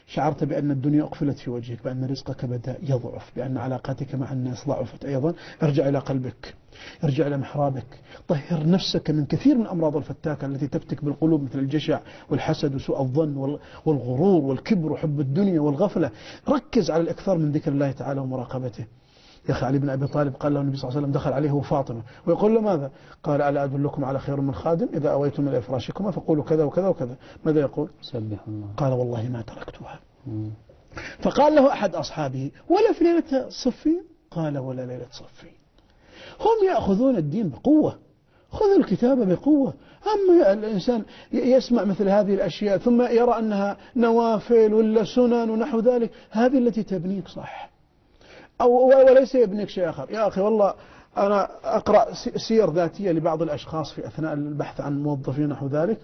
B: شعرت بأن الدنيا أقفلت في وجهك، بأن رزقك بدأ يضعف، بأن علاقاتك مع الناس ضعفت أيضا، ارجع إلى قلبك، ارجع إلى محرابك، طهر نفسك من كثير من أمراض الفتاكة التي تفتك بالقلوب مثل الجشع والحسد وسوء الظن والغرور والكبر وحب الدنيا والغفلة. ركز على الإكثار من ذكر الله تعالى ومراقبته. يا أخي علي بن أبي طالب قال له النبي صلى الله عليه وسلم، دخل عليه وفاطمة ويقول له ماذا؟ قال ألا أدلكم على خير من خادم إذا أويتم إلى فراشكما فقولوا كذا وكذا وكذا. ماذا يقول؟
A: سبح الله.
B: قال والله ما تركتها. فقال له أحد أصحابه ولا في ليلة صفين؟ قال ولا ليلة صفين. هم يأخذون الدين بقوة، خذوا الكتاب بقوة. أما الإنسان يسمع مثل هذه الأشياء ثم يرى أنها نوافل ولا سنن ونحو ذلك، هذه التي تبنيك صح وليس يبنيك شيء آخر. يا أخي والله أنا أقرأ سير ذاتية لبعض الأشخاص في أثناء البحث عن موظفين نحو ذلك،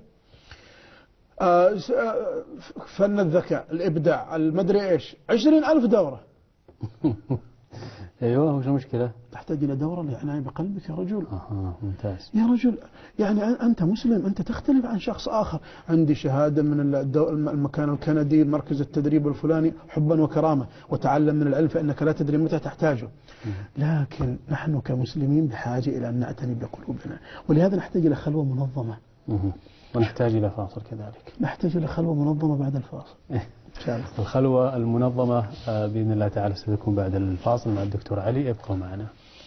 B: فن الذكاء، الإبداع، المدري إيش، 20,000 دورة.
A: أيوة، وش المشكلة؟
B: تحتاج إلى دورة للعناية بقلبك يا رجل.
A: ممتاز
B: يا رجل، يعني أنت مسلم، أنت تختلف عن شخص آخر. عندي شهادة من المكان الكندي، مركز التدريب الفلاني، حبا وكرامة، وتعلم من العلم فإنك لا تدري متى تحتاجه. لكن نحن كمسلمين بحاجة إلى أن نعتني بقلوبنا، ولهذا نحتاج إلى خلوة منظمة.
A: ونحتاج إلى فاصل كذلك.
B: نحتاج إلى خلوة منظمة بعد الفاصل. إن شاء الله.
A: الخلوة المنظمة بإذن الله تعالى ستكون بعد الفاصل مع الدكتور علي. ابقوا معنا.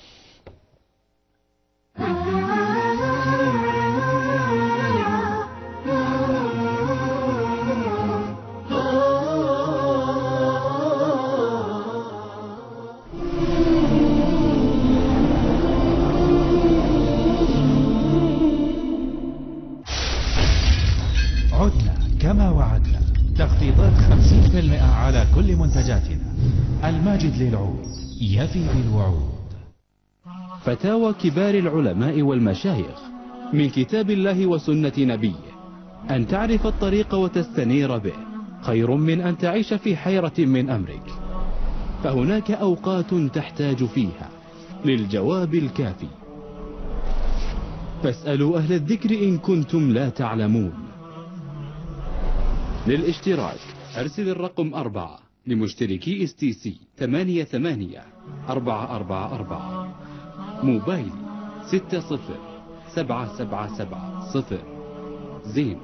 C: عدنا كما وعدنا، تخفيضات 50% على كل منتجاتنا. الماجد للعود يفي بالوعود.
D: فتاوى كبار العلماء والمشايخ من كتاب الله وسنة نبيه. أن تعرف الطريق وتستنير به خير من أن تعيش في حيرة من أمرك، فهناك أوقات تحتاج فيها للجواب الكافي. فاسألوا أهل الذكر إن كنتم لا تعلمون. للاشتراك أرسل الرقم 4 لمشتركي STC 884444. موبايلي 607770 زين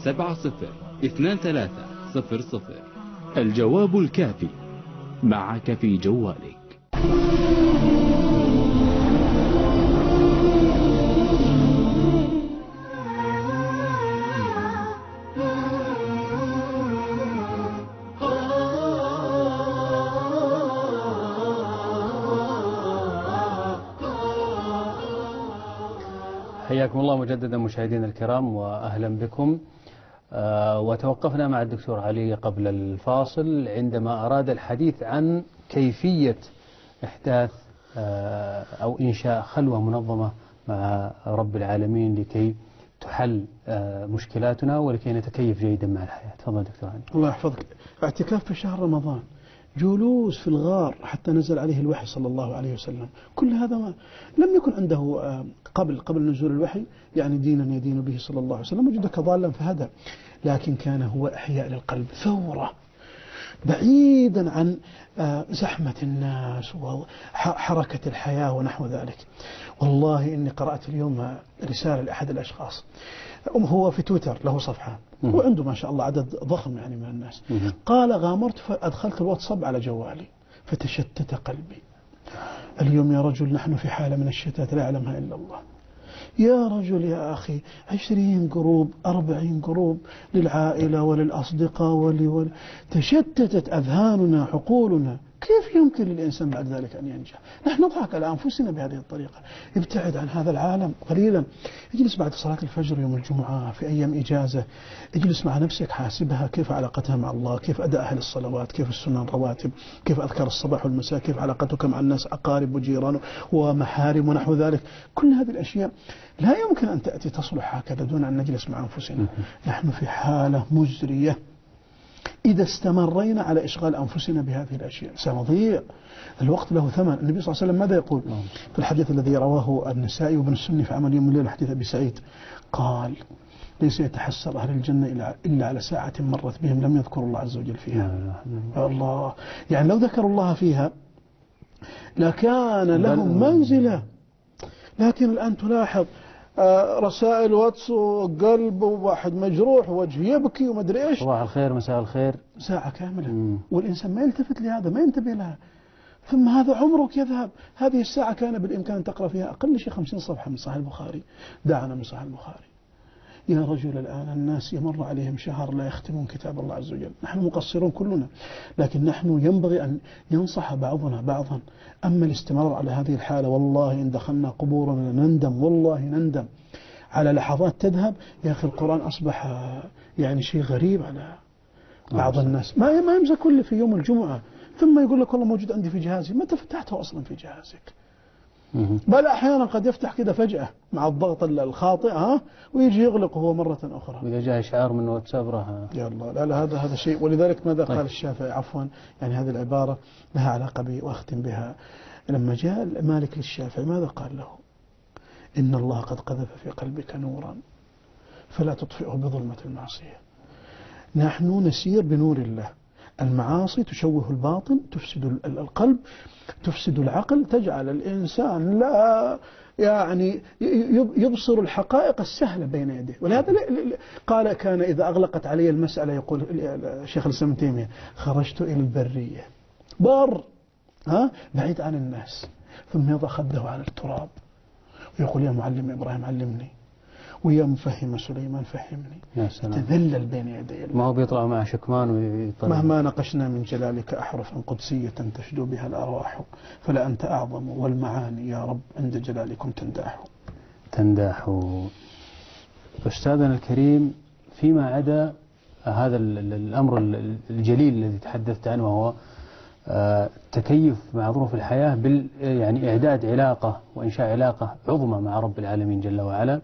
D: 702300. الجواب الكافي معك في جوالك.
A: حياكم الله مجددا مشاهدينا الكرام وأهلا بكم. وتوقفنا مع الدكتور علي قبل الفاصل عندما أراد الحديث عن كيفية إحداث أو إنشاء خلوة منظمة مع رب العالمين لكي تحل مشكلاتنا ولكي نتكيف جيدا مع الحياة. تفضل دكتور علي.
B: الله يحفظك. اعتكاف في شهر رمضان، جلوس في الغار حتى نزل عليه الوحي صلى الله عليه وسلم، كل هذا ما لم يكن عنده قبل نزول الوحي، يعني دينا يدين به صلى الله عليه وسلم، وجدك ضالا فهدى، لكن كان هو إحياء للقلب، ثورة بعيدا عن زحمة الناس وحركة الحياة ونحو ذلك. والله إني قرأت اليوم رسالة لأحد الأشخاص، هو في تويتر له صفحة وعنده ما شاء الله عدد ضخم يعني من الناس. قال غامرت فأدخلت الواتساب على جوالي فتشتت قلبي. اليوم يا رجل نحن في حالة من الشتات لا يعلمها إلا الله. يا رجل يا أخي 20 جروب 40 جروب للعائلة وللأصدقاء تشتتت أذهاننا عقولنا. كيف يمكن للإنسان بعد ذلك أن ينجح؟ نحن نضحك على أنفسنا بهذه الطريقة. ابتعد عن هذا العالم قليلا، اجلس بعد صلاة الفجر يوم الجمعة في أيام إجازة، اجلس مع نفسك حاسبها كيف علاقتها مع الله، كيف أداء أهل الصلوات، كيف السنن الرواتب، كيف أذكار الصباح والمساء، كيف علاقتك مع الناس أقارب وجيران ومحارم ونحو ذلك. كل هذه الأشياء لا يمكن أن تأتي تصلح هكذا دون أن نجلس مع أنفسنا. نحن في حالة مزرية إذا استمرينا على إشغال أنفسنا بهذه الأشياء سنضيع. الوقت له ثمن. النبي صلى الله عليه وسلم ماذا يقول في الحديث الذي رواه النسائي وابن السني في عمل يوم الليل، حديث أبي سعيد، قال ليس يتحسر أهل الجنة إلا على ساعة مرت بهم لم يذكروا الله عز وجل فيها. يا الله، يعني لو ذكروا الله فيها لكان لهم منزلة. لكن الآن تلاحظ رسائل واتس وقلب وواحد مجروح ووجه يبكي ومدري إيش،
A: صباح الخير مساء الخير،
B: ساعة كاملة. والإنسان ما يلتفت لهذا، ما ينتبه لها، ثم هذا عمرك يذهب. هذه الساعة كان بالإمكان تقرأ فيها أقل شيء 50 صفحة من صحيح البخاري. دعنا من صحيح البخاري. يا رجل، الآن الناس يمر عليهم شهر لا يختمون كتاب الله عز وجل. نحن مقصرون كلنا، لكن نحن ينبغي أن ينصح بعضنا بعضا. أما الاستمرار على هذه الحالة، والله إن دخلنا قبورنا نندم، والله نندم على لحظات تذهب. يا أخي القرآن أصبح يعني شيء غريب على بعض الناس. ما يمسك إلا في يوم الجمعة، ثم يقول لك والله موجود عندي في جهازي. متى فتحته أصلا في جهازك؟ بل أحيانا قد يفتح كده فجأة مع الضغط الخاطئ ويجي يغلق هو مرة أخرى.
A: وإذا جاء إشعار من واتساب راح.
B: يا الله، لا هذا شيء. ولذلك ماذا قال الشافعي؟ عفوا، يعني هذه العبارة لها علاقة بي وأختم بها. لما جاء مالك للشافعي ماذا قال له؟ إن الله قد قذف في قلبك نورا فلا تطفئه بظلمة المعصية. نحن نسير بنور الله. المعاصي تشوه الباطن، تفسد القلب، تفسد العقل، تجعل الإنسان لا يعني يبصر الحقائق السهلة بين يديه. ولهذا قال كان إذا أغلقت علي المسألة، يقول شيخ الإسلام ابن تيمية، خرجت إلى البرية، بر بعيد عن الناس، ثم يضع خده على التراب ويقول يا معلم إبراهيم علمني، ويا مفهم سليمان فهمني.
A: يا سلام.
B: تذلل بين يدي الله.
A: ما هو بيطلع مع شكمان ويطلع.
B: مهما نقشنا من جلالك أحرفا قدسية تشدو بها الأرواح، فلا أنت أعظم والمعاني يا رب عند جلالكم تنداح. أستاذنا الكريم، فيما عدا هذا الأمر الجليل الذي تحدثت عنه، وهو التكيف مع ظروف الحياة يعني إعداد علاقة وإنشاء علاقة عظمى مع رب العالمين جل وعلا،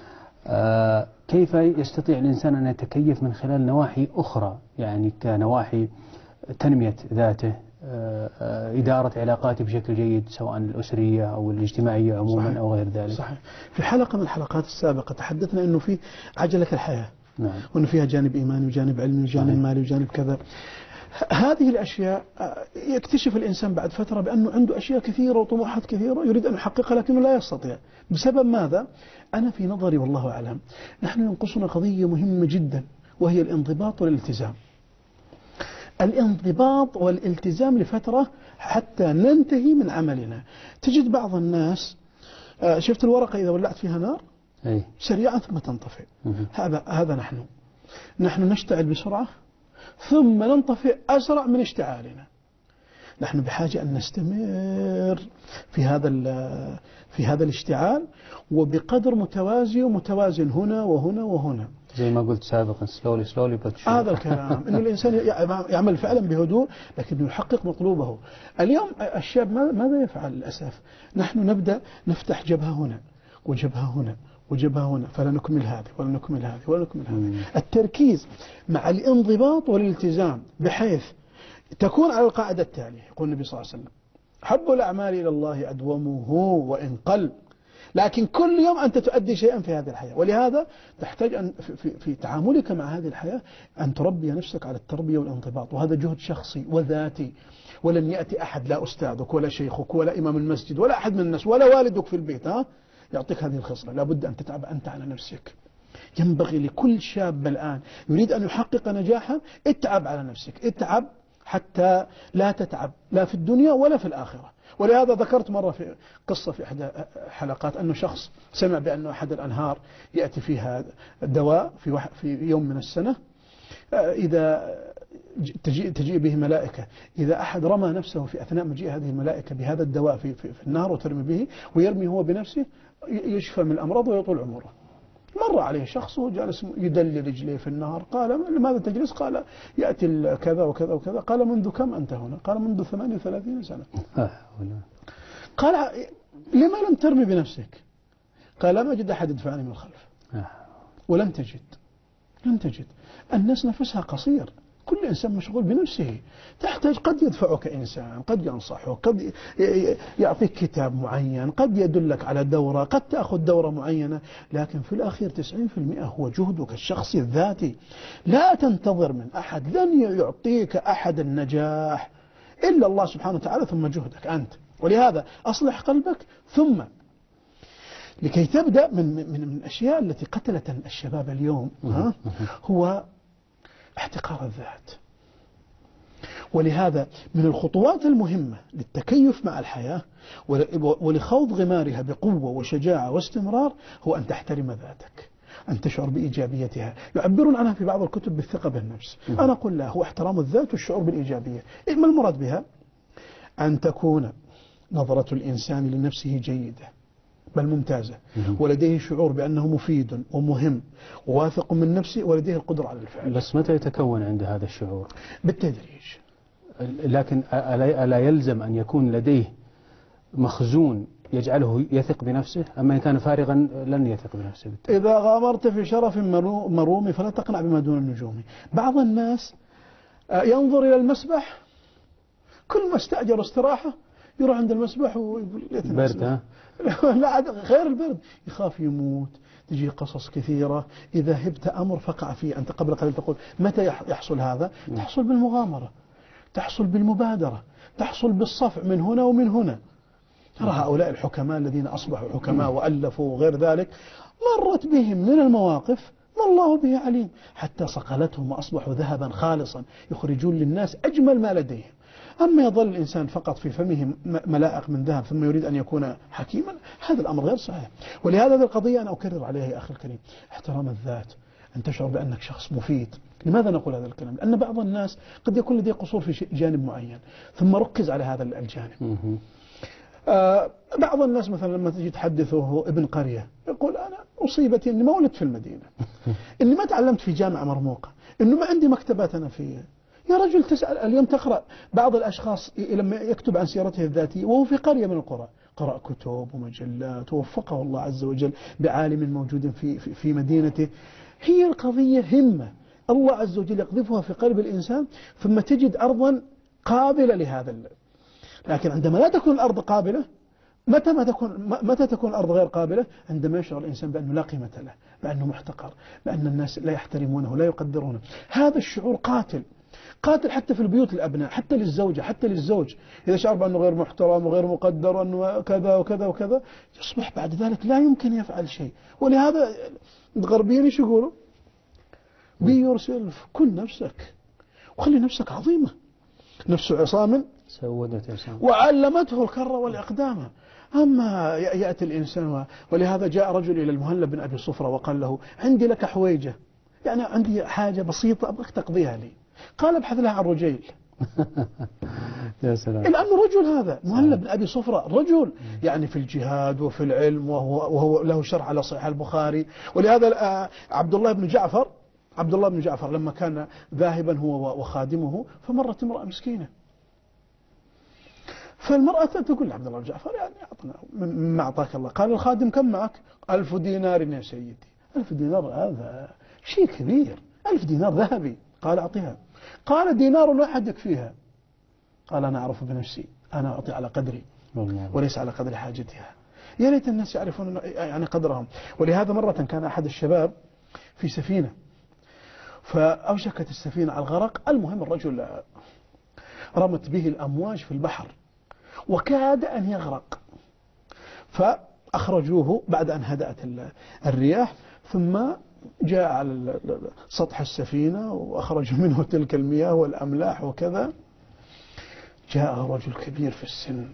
B: كيف يستطيع الإنسان أن يتكيف من خلال نواحي أخرى، يعني كنواحي تنمية ذاته، إدارة علاقاته بشكل جيد، سواء الأسرية أو الاجتماعية عموما؟ صحيح. أو غير ذلك. صحيح. في حلقة من الحلقات السابقة تحدثنا أنه في عجلة الحياة.
A: نعم.
B: وأنه فيها جانب إيماني وجانب علمي وجانب مالي وجانب كذا. هذه الأشياء يكتشف الإنسان بعد فترة بأنه عنده أشياء كثيرة وطموحات كثيرة يريد أن يحققها لكنه لا يستطيع. بسبب ماذا؟ أنا في نظري والله أعلم نحن ينقصنا قضية مهمة جدا، وهي الانضباط والالتزام. الانضباط والالتزام لفترة حتى ننتهي من عملنا. تجد بعض الناس، شفت الورقة إذا ولعت فيها نار سريعا ثم تنطفئ. هذا نحن نشتعل بسرعة ثم ننطفئ أسرع من اشتعالنا. نحن بحاجة أن نستمر في هذا الاشتعال، وبقدر متوازي ومتوازن هنا وهنا وهنا،
A: زي ما قلت سابقا slowly but
B: هذا الكلام. إنه الإنسان يعمل فعلا بهدوء لكنه يحقق مطلوبه. اليوم الشاب ماذا يفعل للأسف؟ نحن نبدأ نفتح جبهة هنا وجبهة هنا وجبهة هنا، فلا نكمل هذه ولا نكمل هذه ولا نكمل هذه. التركيز مع الانضباط والالتزام بحيث تكون على القاعدة التالية. يقول النبي صلى الله عليه وسلم: حب الأعمال إلى الله أدومه وإن قل، لكن كل يوم أنت تؤدي شيئا في هذه الحياة. ولهذا تحتاج أن في تعاملك مع هذه الحياة أن تربي نفسك على التربية والانضباط، وهذا جهد شخصي وذاتي. ولن يأتي أحد، لا أستاذك ولا شيخك ولا إمام المسجد ولا أحد من الناس ولا والدك في البيت يعطيك هذه الخصلة. لابد أن تتعب أنت على نفسك. ينبغي لكل شاب الآن يريد أن يحقق نجاحا، اتعب على نفسك، اتعب حتى لا تتعب لا في الدنيا ولا في الآخرة. ولهذا ذكرت مرة في قصة في إحدى حلقات أنه شخص سمع بأن أحد الأنهار يأتي فيها دواء في يوم من السنة، إذا تجيء به ملائكة، إذا أحد رمى نفسه في أثناء مجيء هذه الملائكة بهذا الدواء في النار وترمي به ويرمي هو بنفسه، يشفى من الأمراض ويطول عمره. مر عليه شخص وجالس يدلل رجليه في النهر، قال: لماذا تجلس؟ قال: يأتي كذا وكذا وكذا. قال: منذ كم أنت هنا؟ قال: منذ 38 سنة. قال: لما لم ترمي بنفسك؟ قال: لم أجد أحد يدفعني من الخلف. ولن تجد. الناس نفسها قصير، كل إنسان مشغول بنفسه. تحتاج، قد يدفعك إنسان، قد ينصحك، قد يعطيك كتاب معين، قد يدلك على دورة، قد تأخذ دورة معينة، لكن في الأخير 90% هو جهدك الشخصي الذاتي. لا تنتظر من أحد، لن يعطيك أحد النجاح إلا الله سبحانه وتعالى، ثم جهدك أنت. ولهذا أصلح قلبك، ثم لكي تبدأ من الأشياء التي قتلت الشباب اليوم هو احتقار الذات. ولهذا من الخطوات المهمة للتكيف مع الحياة ولخوض غمارها بقوة وشجاعة واستمرار هو أن تحترم ذاتك، أن تشعر بإيجابيتها. يعبرون عنها في بعض الكتب بالثقة بالنفس. أنا أقول لا، هو احترام الذات والشعور بالإيجابية. ما المراد بها؟ أن تكون نظرة الإنسان لنفسه جيدة بل ممتازة، ولديه شعور بأنه مفيد ومهم وواثق من نفسه، ولديه القدرة على الفعل.
A: بس متى يتكون عند هذا الشعور؟
B: بالتدريج.
A: لكن ألا يلزم أن يكون لديه مخزون يجعله يثق بنفسه؟ أما إن كان فارغا لن يثق بنفسه بالتالي.
B: إذا غامرت في شرف مروم فلا تقنع بما دون النجوم. بعض الناس ينظر إلى المسبح، كل ما استأجر استراحة يروح عند المسبح ويقول
A: برد.
B: لا، غير البرد، يخاف يموت. تجي قصص كثيرة، إذا هبت أمر فقع فيه. أنت قبل قليل تقول متى يحصل هذا؟ تحصل بالمغامرة، تحصل بالمبادرة، تحصل بالصفع من هنا ومن هنا. ترى هؤلاء الحكماء الذين أصبحوا حكماء وألفوا وغير ذلك، مرت بهم من المواقف ما الله به عليم، حتى صقلتهم وأصبحوا ذهبا خالصا يخرجون للناس أجمل ما لديهم. أما يظل الإنسان فقط في فمه ملائق من ذهب ثم يريد أن يكون حكيما، هذا الأمر غير صحيح. ولهذا هذه القضية أنا أكرر عليها يا أخي الكريم، احترام الذات، أن تشعر بأنك شخص مفيد. لماذا نقول هذا الكلام؟ لأن بعض الناس قد يكون لديه قصور في جانب معين ثم ركز على هذا الجانب. بعض الناس مثلا لما تجي تحدثه ابن قرية يقول أنا أصيبتي أني ما ولدت في المدينة، أني ما تعلمت في جامعة مرموقة، أنه ما عندي مكتبات أنا فيها. يا رجل تسأل اليوم، تقرأ بعض الأشخاص لما يكتب عن سيرته الذاتية وهو في قرية من القرى، قرأ كتب ومجلات ووفقه الله عز وجل بعالم موجود في مدينته. هي القضية همة الله عز وجل يقذفها في قلب الإنسان، ثم تجد أرضا قابلة لهذا. لكن عندما لا تكون الأرض قابلة، متى تكون الأرض غير قابلة؟ عندما يشعر الإنسان بأنه لا قيمة له، بأنه محتقر، بأن الناس لا يحترمونه لا يقدرونه. هذا الشعور قاتل حتى في البيوت الأبناء، حتى للزوجة، حتى للزوج. إذا شعر بأنه غير محترم وغير مقدر وكذا وكذا وكذا، يصبح بعد ذلك لا يمكن يفعل شيء. ولهذا الغربيين ايش يقولوا؟ be yourself، كن نفسك وخلي نفسك عظيمة. نفس عصام
A: سودت عصام
B: وعلمته الكر والإقدام. أما يأتي الإنسان ولهذا جاء رجل إلى المهلب بن أبي صفرة وقال له عندي لك حويجة، يعني عندي حاجة بسيطة أبغاك تقضيها لي. قال ابحث لها عن رجيل.
A: يا سلام.
B: لأنه رجل، هذا مهلب بن أبي صفرة رجل يعني في الجهاد وفي العلم، وهو له شرح على صحيح البخاري. ولهذا عبد الله بن جعفر لما كان ذاهبا هو وخادمه، فمرت امرأة مسكينة، فالمرأة تقول لعبد الله بن جعفر يعني أعطنا مما أعطاك الله. قال الخادم كم معك؟ 1000 دينار يا سيدي. 1000 دينار هذا شيء كبير، 1000 دينار ذهبي. قال أعطيها. قال دينار واحد يكفيها. قال أنا أعرف بنفسي، أنا أعطي على قدري وليس على قدر حاجتها. يا ريت الناس يعرفون يعني قدرهم. ولهذا مرة كان أحد الشباب في سفينة، فأوشكت السفينة على الغرق. المهم الرجل رمت به الأمواج في البحر وكاد أن يغرق، فأخرجوه بعد أن هدأت الرياح، ثم جاء على سطح السفينة وأخرجوا منه تلك المياه والأملاح وكذا. جاء رجل كبير في السن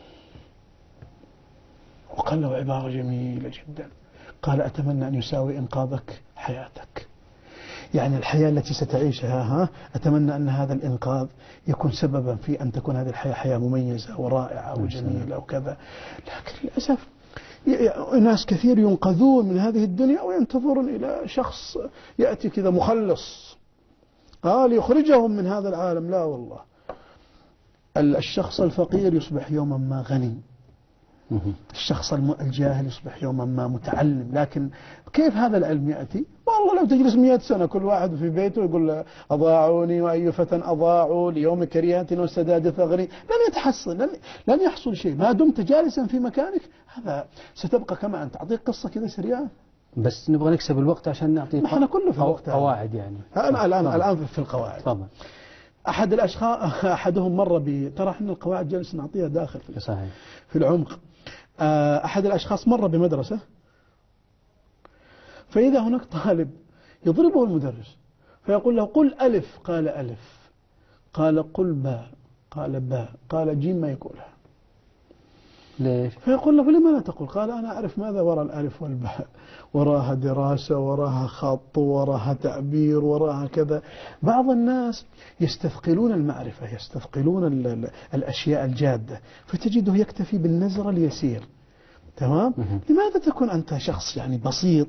B: وقال له عبارة جميلة جدا، قال أتمنى أن يساوي إنقاذك حياتك، يعني الحياة التي ستعيشها أتمنى أن هذا الإنقاذ يكون سببا في أن تكون هذه الحياة حياة مميزة ورائعة وجميلة وكذا. لكن للأسف ناس كثير ينقذون من هذه الدنيا وينتظرون إلى شخص يأتي كذا مخلص ليخرجهم من هذا العالم. لا والله، الشخص الفقير يصبح يوما ما غني الشخص الجاهل يصبح يوما ما متعلم. لكن كيف هذا العلم يأتي؟ والله لو تجلس 100 سنة كل واحد في بيته يقول أضاعوني وأي فتى أضاعوا ليوم كريات والسداد ثغري، لن يتحصل، لن يحصل شيء ما دمت جالسا في مكانك. هذا ستبقى كما أنت. أعطيك قصة كذا سريعة
A: بس نبغى نكسب الوقت عشان نعطي
B: نحن كله في الوقت
A: قواعد يعني.
B: الآن في القواعد.
A: طبعا.
B: أحد الأشخاص أحدهم مر ترى احنا القواعد جالس نعطيها داخل
A: صحيح
B: في العمق. أحد الأشخاص مر بمدرسة، فإذا هناك طالب يضربه المدرس فيقول له قل ألف، قال ألف، قال قل باء، قال باء، قال جيم ما يقولها.
A: ليش؟
B: فيقول له فلما لا تقول؟ قال أنا أعرف ماذا وراء الألف والباء، وراها دراسة، وراها خط، وراها تعبير، وراها كذا. بعض الناس يستثقلون المعرفة، يستثقلون الأشياء الجادة، فتجده يكتفي بالنزر اليسير. تمام؟ لماذا تكون أنت شخص يعني بسيط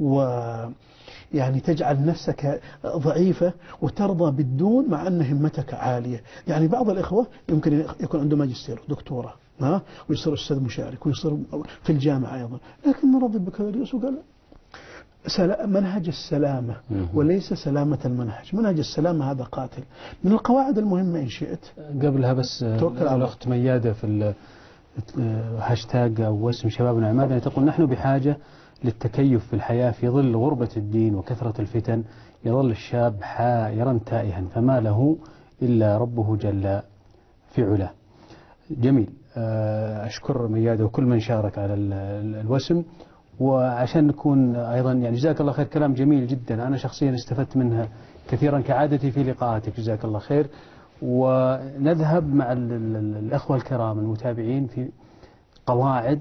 B: يعني تجعل نفسك ضعيفة وترضى بالدون مع أن همتك عالية؟ يعني بعض الإخوة يمكن يكون عنده ماجستير ودكتوراه ويصير أستاذ مشارك ويصير في الجامعة أيضا، لكن رضي بكالوريوس وقال منهج السلامة وليس سلامة المنهج. منهج السلامة هذا قاتل. من القواعد المهمة إن شئت
A: قبلها بس الأخت ميادة في هاشتاج أو اسم شبابنا عمادة تقول نحن بحاجة للتكيف في الحياة في ظل غربة الدين وكثرة الفتن. يظل الشاب حائرا تائها فما له إلا ربه جل في علاه. جميل. أشكر ميادة وكل من شارك على الوسم. وعشان نكون أيضا يعني جزاك الله خير، كلام جميل جدا، أنا شخصيا استفدت منها كثيرا كعادتي في لقاءاتك، جزاك الله خير. ونذهب مع الأخوة الكرام المتابعين في قواعد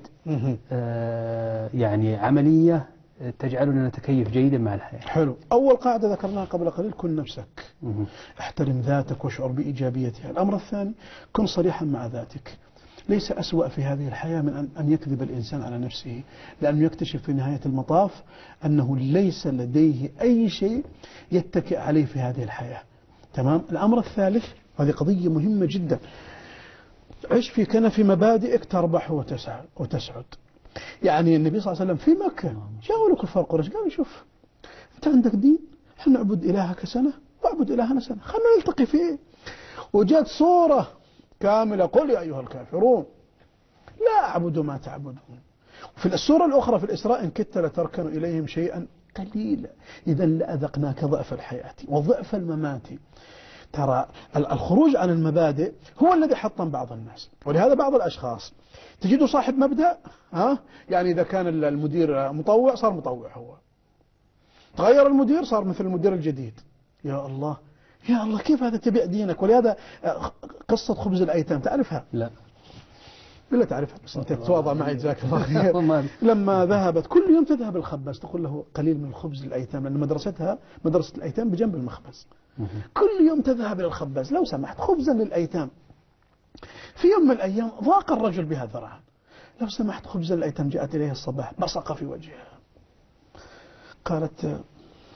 A: يعني عملية تجعلنا نتكيف جيدا مع الحياة.
B: حلو. أول قاعدة ذكرناها قبل قليل، كن نفسك، احترم ذاتك واشعر بإيجابيتها. الأمر الثاني، كن صريحا مع ذاتك. ليس أسوأ في هذه الحياة من أن يكذب الإنسان على نفسه، لأنه يكتشف في نهاية المطاف أنه ليس لديه أي شيء يتكئ عليه في هذه الحياة. تمام. الأمر الثالث، هذه قضية مهمة جدا، عش في كنف مبادئك تربح وتسعد. يعني النبي صلى الله عليه وسلم في مكة جاءوا له كفار قريش قالوا شوف أنت عندك دين، احنا نعبد إلهك سنة واعبد إلهنا سنة، خلنا نلتقي فيه. وجاءت صورة كاملة قل يا أيها الكافرون لا أعبد ما تعبدون. وفي السورة الأخرى في الإسراء إن كدت لتركن إليهم شيئا قليلا إذا لأذقناك ضعف الحياة وضعف الممات. ترى الخروج عن المبادئ هو الذي حطم بعض الناس. ولهذا بعض الأشخاص تجده صاحب مبدأ، يعني إذا كان المدير مطوع صار مطوع، هو تغير المدير صار مثل المدير الجديد. يا الله يا الله كيف هذا تبيع دينك؟ ولهذا قصة خبز الأيتام تعرفها؟
A: لا
B: بالله تعرفها، بس أنت تتواضع معي جزاك الله خير. لما ذهبت كل يوم تذهب الخباز تقول له قليل من الخبز الأيتام، لأن مدرستها مدرسة الأيتام بجنب المخبز. كل يوم تذهب إلى الخباز لو سمحت خبزا للأيتام. في يوم من الأيام ضاق الرجل بها ذرعا، لو سمحت خبزا للأيتام. جاءت إليه الصباح بصق في وجهها، قالت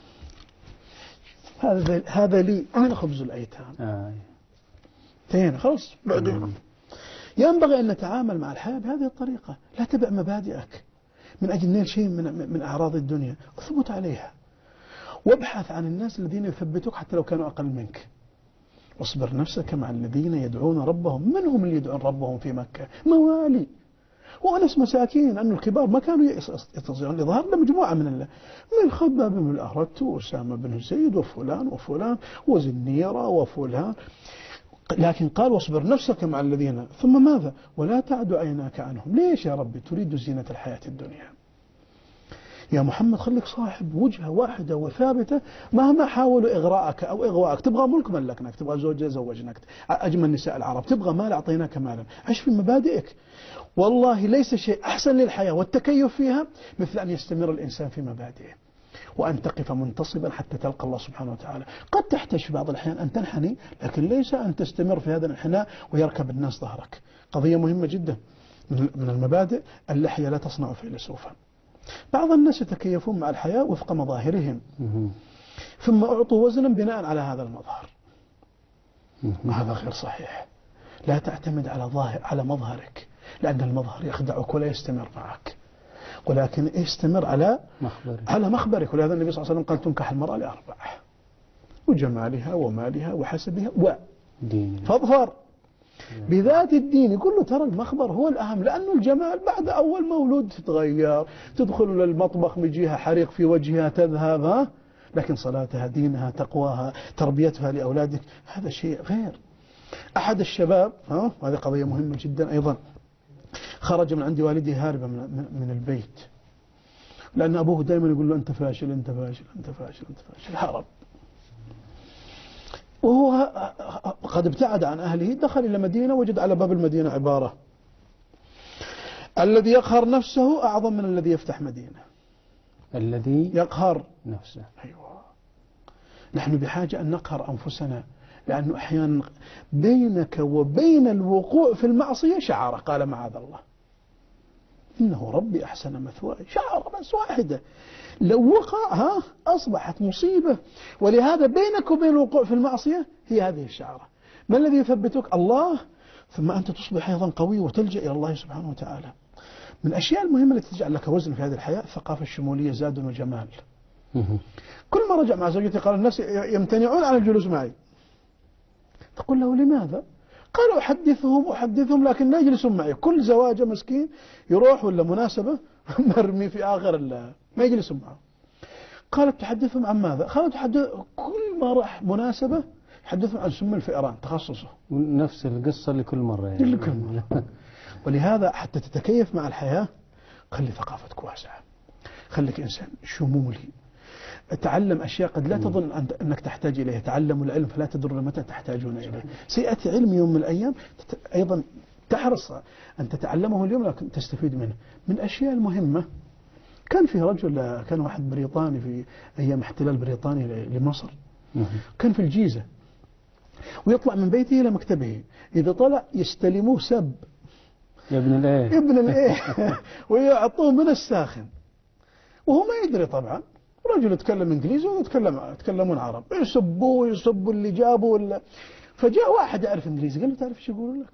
B: هذا لي، أنا خبز الأيتام. انتهينا خلاص. بعدين ينبغي أن نتعامل مع الحياة بهذه الطريقة، لا تبع مبادئك من أجل نيل شيء من أعراض الدنيا، اثبت عليها وابحث عن الناس الذين يثبتوك حتى لو كانوا أقل منك. واصبر نفسك مع الذين يدعون ربهم. من هم اللي يدعون ربهم في مكة؟ موالي وناس مساكين، أن الكبار ما كانوا يستطيعون الإظهار لمجموعة من خباب بن الأرت وأسامة بن زيد وفلان وفلان وزنيرة وفلان. لكن قال واصبر نفسك مع الذين، ثم ماذا؟ ولا تعد عيناك عنهم. ليش يا ربي؟ تريد زينة الحياة الدنيا. يا محمد خليك صاحب وجهة واحدة وثابتة، مهما حاولوا إغراءك أو إغواءك. تبغى ملك ملكناك، تبغى زوجة زوجناك، أجمل نساء العرب، تبغى مال أعطيناك مالا. عش في مبادئك. والله ليس شيء أحسن للحياة والتكيف فيها مثل أن يستمر الإنسان في مبادئه، وأن تقف منتصبا حتى تلقى الله سبحانه وتعالى. قد تحتاج في بعض الأحيان أن تنحني، لكن ليس أن تستمر في هذا الانحناء ويركب الناس ظهرك. قضية مهمة جدا. من المبادئ اللحية لا تصنع فيلسوفا. بعض الناس يتكيفون مع الحياة وفق مظاهرهم، ثم أعطوا وزنا بناء على هذا المظهر، وهذا غير صحيح. لا تعتمد على مظهرك، لأن المظهر يخدعك ولا يستمر معك، ولكن يستمر على مخبرك. ولهذا النبي صلى الله عليه وسلم قال تنكح المرأة ل4: وجمالها ومالها وحسبها ودينها. فاظفر بذات الدين. يقول له ترى المخبر هو الأهم، لأنه الجمال بعد أول مولود تتغير، تدخل للمطبخ بيجيها حريق في وجهها تذهب، لكن صلاتها، دينها، تقواها، تربيتها لأولادك، هذا شيء غير. أحد الشباب، هذه قضية مهمة جدا أيضا، خرج من عند والده هاربا من البيت، لأن أبوه دائما يقول له أنت فاشل أنت فاشل أنت فاشل أنت فاشل. هرب وهو قد ابتعد عن أهله، دخل إلى مدينة، وجد على باب المدينة عبارة: الذي يقهر نفسه أعظم من الذي يفتح مدينة. الذي يقهر نفسه. أيوة. نحن بحاجة أن نقهر أنفسنا، لأنه أحيانا بينك وبين الوقوع في المعصية شعرة، قال معاذ الله إنه ربي أحسن مثواي. شعرة بس واحدة لو وقع أصبحت مصيبة. ولهذا بينك وبين الوقوع في المعصية هي هذه الشعرة. ما الذي يثبتك؟ الله. ثم أنت تصبح أيضا قوي وتلجأ إلى الله سبحانه وتعالى. من الأشياء المهمة التي تجعل لك وزن في هذه الحياة الثقافة الشمولية، زاد وجمال. كل ما رجع مع زوجتي قال الناس يمتنعون عن الجلوس معي. تقول له لماذا؟ قال أحدثهم لكن لا يجلسون معي. كل زواجه مسكين يروح ولا مناسبة مرمي في آخر ما يجلسون معه. قالت تحدثهم عن ماذا؟ قالت كل ما راح مناسبة يحدثهم عن سم الفئران، تخصصه.
A: نفس القصة لكل مرة يعني.
B: لكل مرة. ولهذا حتى تتكيف مع الحياة خلي ثقافتك واسعة، خليك إنسان شمولي، تعلم أشياء قد لا تظن أنك تحتاج إليها. تعلموا العلم فلا تدرون متى تحتاجون إليه. سيأتي علم يوم من الأيام أيضا تحرص أن تتعلمه اليوم لكن تستفيد منه. من الأشياء المهمة، كان في رجل، كان واحد بريطاني في أيام احتلال بريطاني لمصر، كان في الجيزة، ويطلع من بيته إلى مكتبه، إذا طلع يستلموه سب
A: يا ابن الإيه
B: ويعطوه من الساخن، وهو ما يدري طبعا. رجل يتكلم إنجليزي ويتكلمون عرب، يسبوا اللي جابوا ولا. فجاء واحد يعرف إنجليزي، قال له تعرف ايش يقولوا لك؟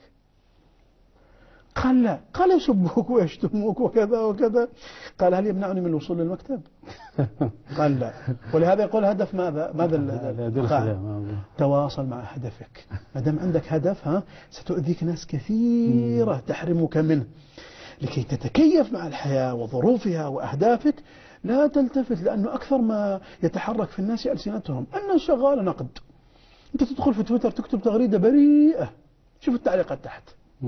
B: قال لا. قال يسبوك ويشتموك وكذا وكذا. قال هل يمنعني من الوصول للمكتب؟ قال لا. ولهذا يقول هدف ماذا؟ تواصل مع هدفك. ما دام عندك هدف ستؤذيك ناس كثيرة تحرمك منه. لكي تتكيف مع الحياة وظروفها وأهدافك لا تلتفت، لأنه أكثر ما يتحرك في الناس ألسنتهم. الناس شغالة نقد. أنت تدخل في تويتر تكتب تغريدة بريئة، شوف التعليقات تحت،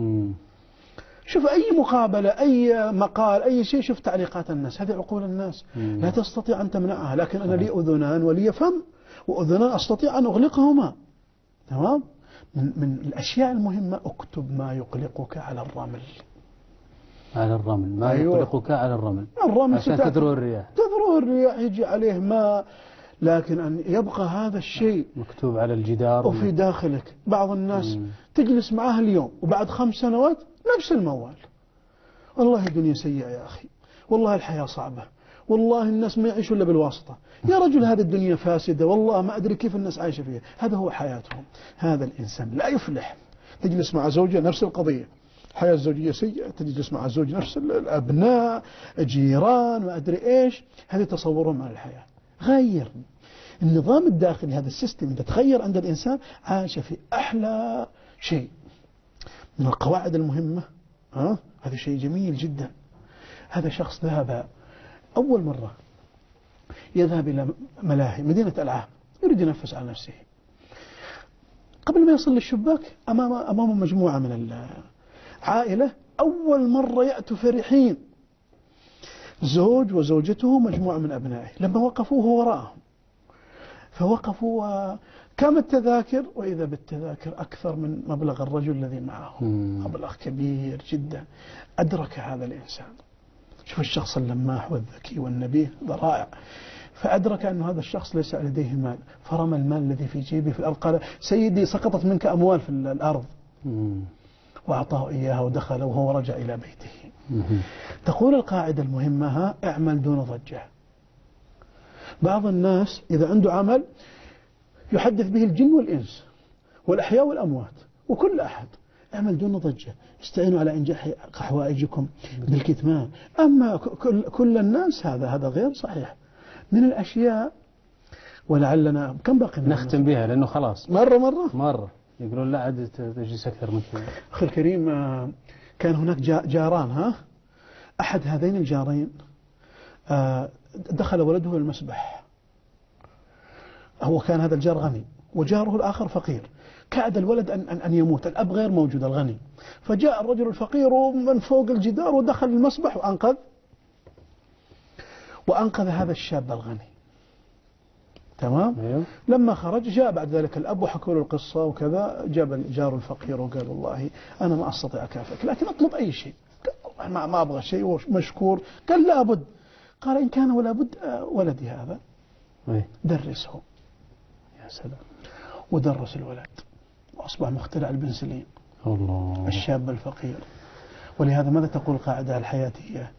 B: شوف أي مقابلة، أي مقال، أي شيء، شوف تعليقات الناس. هذه عقول الناس لا تستطيع أن تمنعها، لكن أنا لي أذنان ولي فم، وأذنان أستطيع أن أغلقهما. تمام؟ من الأشياء المهمة اكتب ما يقلقك على الرمل.
A: ما يقلقك على الرمل عشان تذروه
B: الرياح يجي عليه ماء، لكن أن يبقى هذا الشيء
A: مكتوب على الجدار
B: وفي داخلك. بعض الناس تجلس معاه اليوم وبعد 5 سنوات نفس الموال. والله الدنيا سيئة يا أخي، والله الحياة صعبة، والله الناس ما يعيشوا إلا بالواسطة. يا رجل هذه الدنيا فاسدة، والله ما أدري كيف الناس عايشة فيها. هذا هو حياتهم. هذا الإنسان لا يفلح. تجلس مع زوجة نفس القضية، الحياة الزوجية سيئة، تجلس مع الزوج نفس الأبناء، جيران، ما أدري إيش. هذه تصورهم عن الحياة. غير النظام الداخلي، هذا السيستم إذا تغير عند الإنسان عاش في أحلى شيء. من القواعد المهمة هذا شيء جميل جدا. هذا شخص ذهب أول مرة يذهب إلى ملاهي مدينة ألعاب، يريد ينفس على نفسه. قبل ما يصل للشباك أمامه مجموعة من العائلة، أول مرة يأتوا فرحين، زوج وزوجته مجموعة من أبنائه. لما وقفوا هو وراءهم، فوقفوا كم التذاكر، وإذا بالتذاكر أكثر من مبلغ الرجل الذي معه، مبلغ كبير جدا. أدرك هذا الإنسان، شوف الشخص اللماح والذكي والنبيه، رائع. فأدرك أن هذا الشخص ليس لديه مال، فرمى المال الذي في جيبه في الأرض، قال سيدي سقطت منك أموال في الأرض، وأعطاه إياها ودخل وهو رجع إلى بيته. تقول القاعدة المهمة اعمل دون ضجة. بعض الناس إذا عنده عمل يحدث به الجن والإنس والأحياء والأموات وكل أحد، اعمل دون ضجة، استعينوا على إنجاح حوائجكم بالكتمان. أما كل الناس هذا غير صحيح. من الأشياء ولعلنا كم باقي
A: نختم بها لأنه خلاص مرة يقولون لا عاد تجلس أكثر من كذا.
B: أخي الكريم، كان هناك جاران، أحد هذين الجارين دخل ولده المسبح. هو كان هذا الجار غني وجاره الآخر فقير، كاد الولد أن يموت، الأب غير موجود الغني، فجاء الرجل الفقير من فوق الجدار ودخل المسبح وأنقذ هذا الشاب الغني. تمام.
A: أيوه.
B: لما خرج جاء بعد ذلك الأب وحكوا له القصة وكذا، جاب الجار الفقير وقال والله أنا ما أستطيع أكافئك لكن أطلب أي شيء. قال ما أبغى شيء ومشكور. قال لابد. قال إن كان ولا بد ولدي هذا درسه.
A: يا سلام.
B: ودرس الولد وأصبح مخترع البنسلين.
A: الله.
B: الشاب الفقير. ولهذا ماذا تقول القاعدة الحياتية؟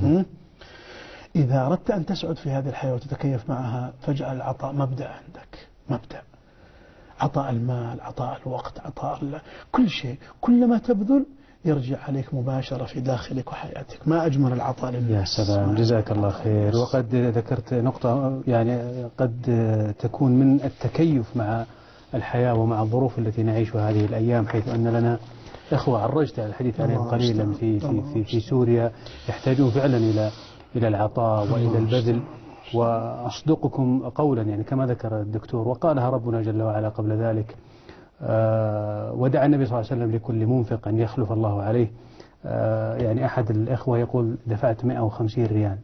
B: إذا أردت أن تسعد في هذه الحياة وتتكيف معها فاجعل العطاء مبدأ عندك. مبدأ عطاء المال، عطاء الوقت، عطاء كل شيء. كلما تبذل يرجع عليك مباشرة في داخلك وحياتك. ما أجمل العطاء للناس.
A: يا سلام، جزاك الله خير. وقد ذكرت نقطة يعني قد تكون من التكيف مع الحياة ومع الظروف التي نعيشها هذه الأيام، حيث أن لنا إخوة عرجت على الحديث عليهم قليلا في سوريا يحتاجون فعلا إلى العطاء وإلى البذل. وأصدقكم قولا يعني كما ذكر الدكتور وقالها ربنا جل وعلا قبل ذلك، ودعا النبي صلى الله عليه وسلم لكل منفق أن يخلف الله عليه. يعني أحد الإخوة يقول دفعت 150 ريال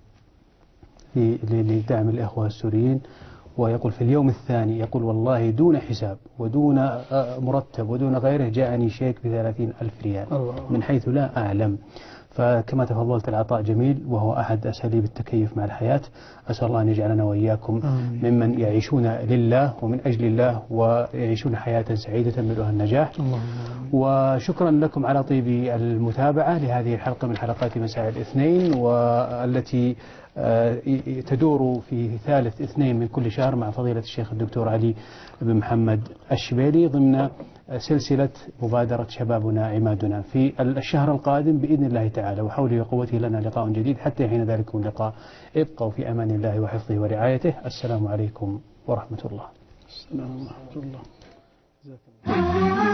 A: لدعم الإخوة السوريين، ويقول في اليوم الثاني يقول والله دون حساب ودون مرتب ودون غيره جاءني شيك ب30,000 ريال من حيث لا أعلم. فكما تفضلت العطاء جميل وهو أحد أساليب التكيف مع الحياة. أسأل الله أن يجعلنا وإياكم ممن يعيشون لله ومن أجل الله ويعيشون حياة سعيدة ملؤها النجاح. وشكرا لكم على طيب المتابعة لهذه الحلقة من حلقات مساء الاثنين، والتي تدور في ثالث اثنين من كل شهر مع فضيلة الشيخ الدكتور علي بن محمد الشبيلي ضمن سلسلة مبادرة شبابنا عمادنا. في الشهر القادم بإذن الله تعالى وحوله وقوته لنا لقاء جديد. حتى حين ذلك اللقاء ابقوا في أمان الله وحفظه ورعايته. السلام عليكم ورحمة الله.
B: السلام ورحمة الله.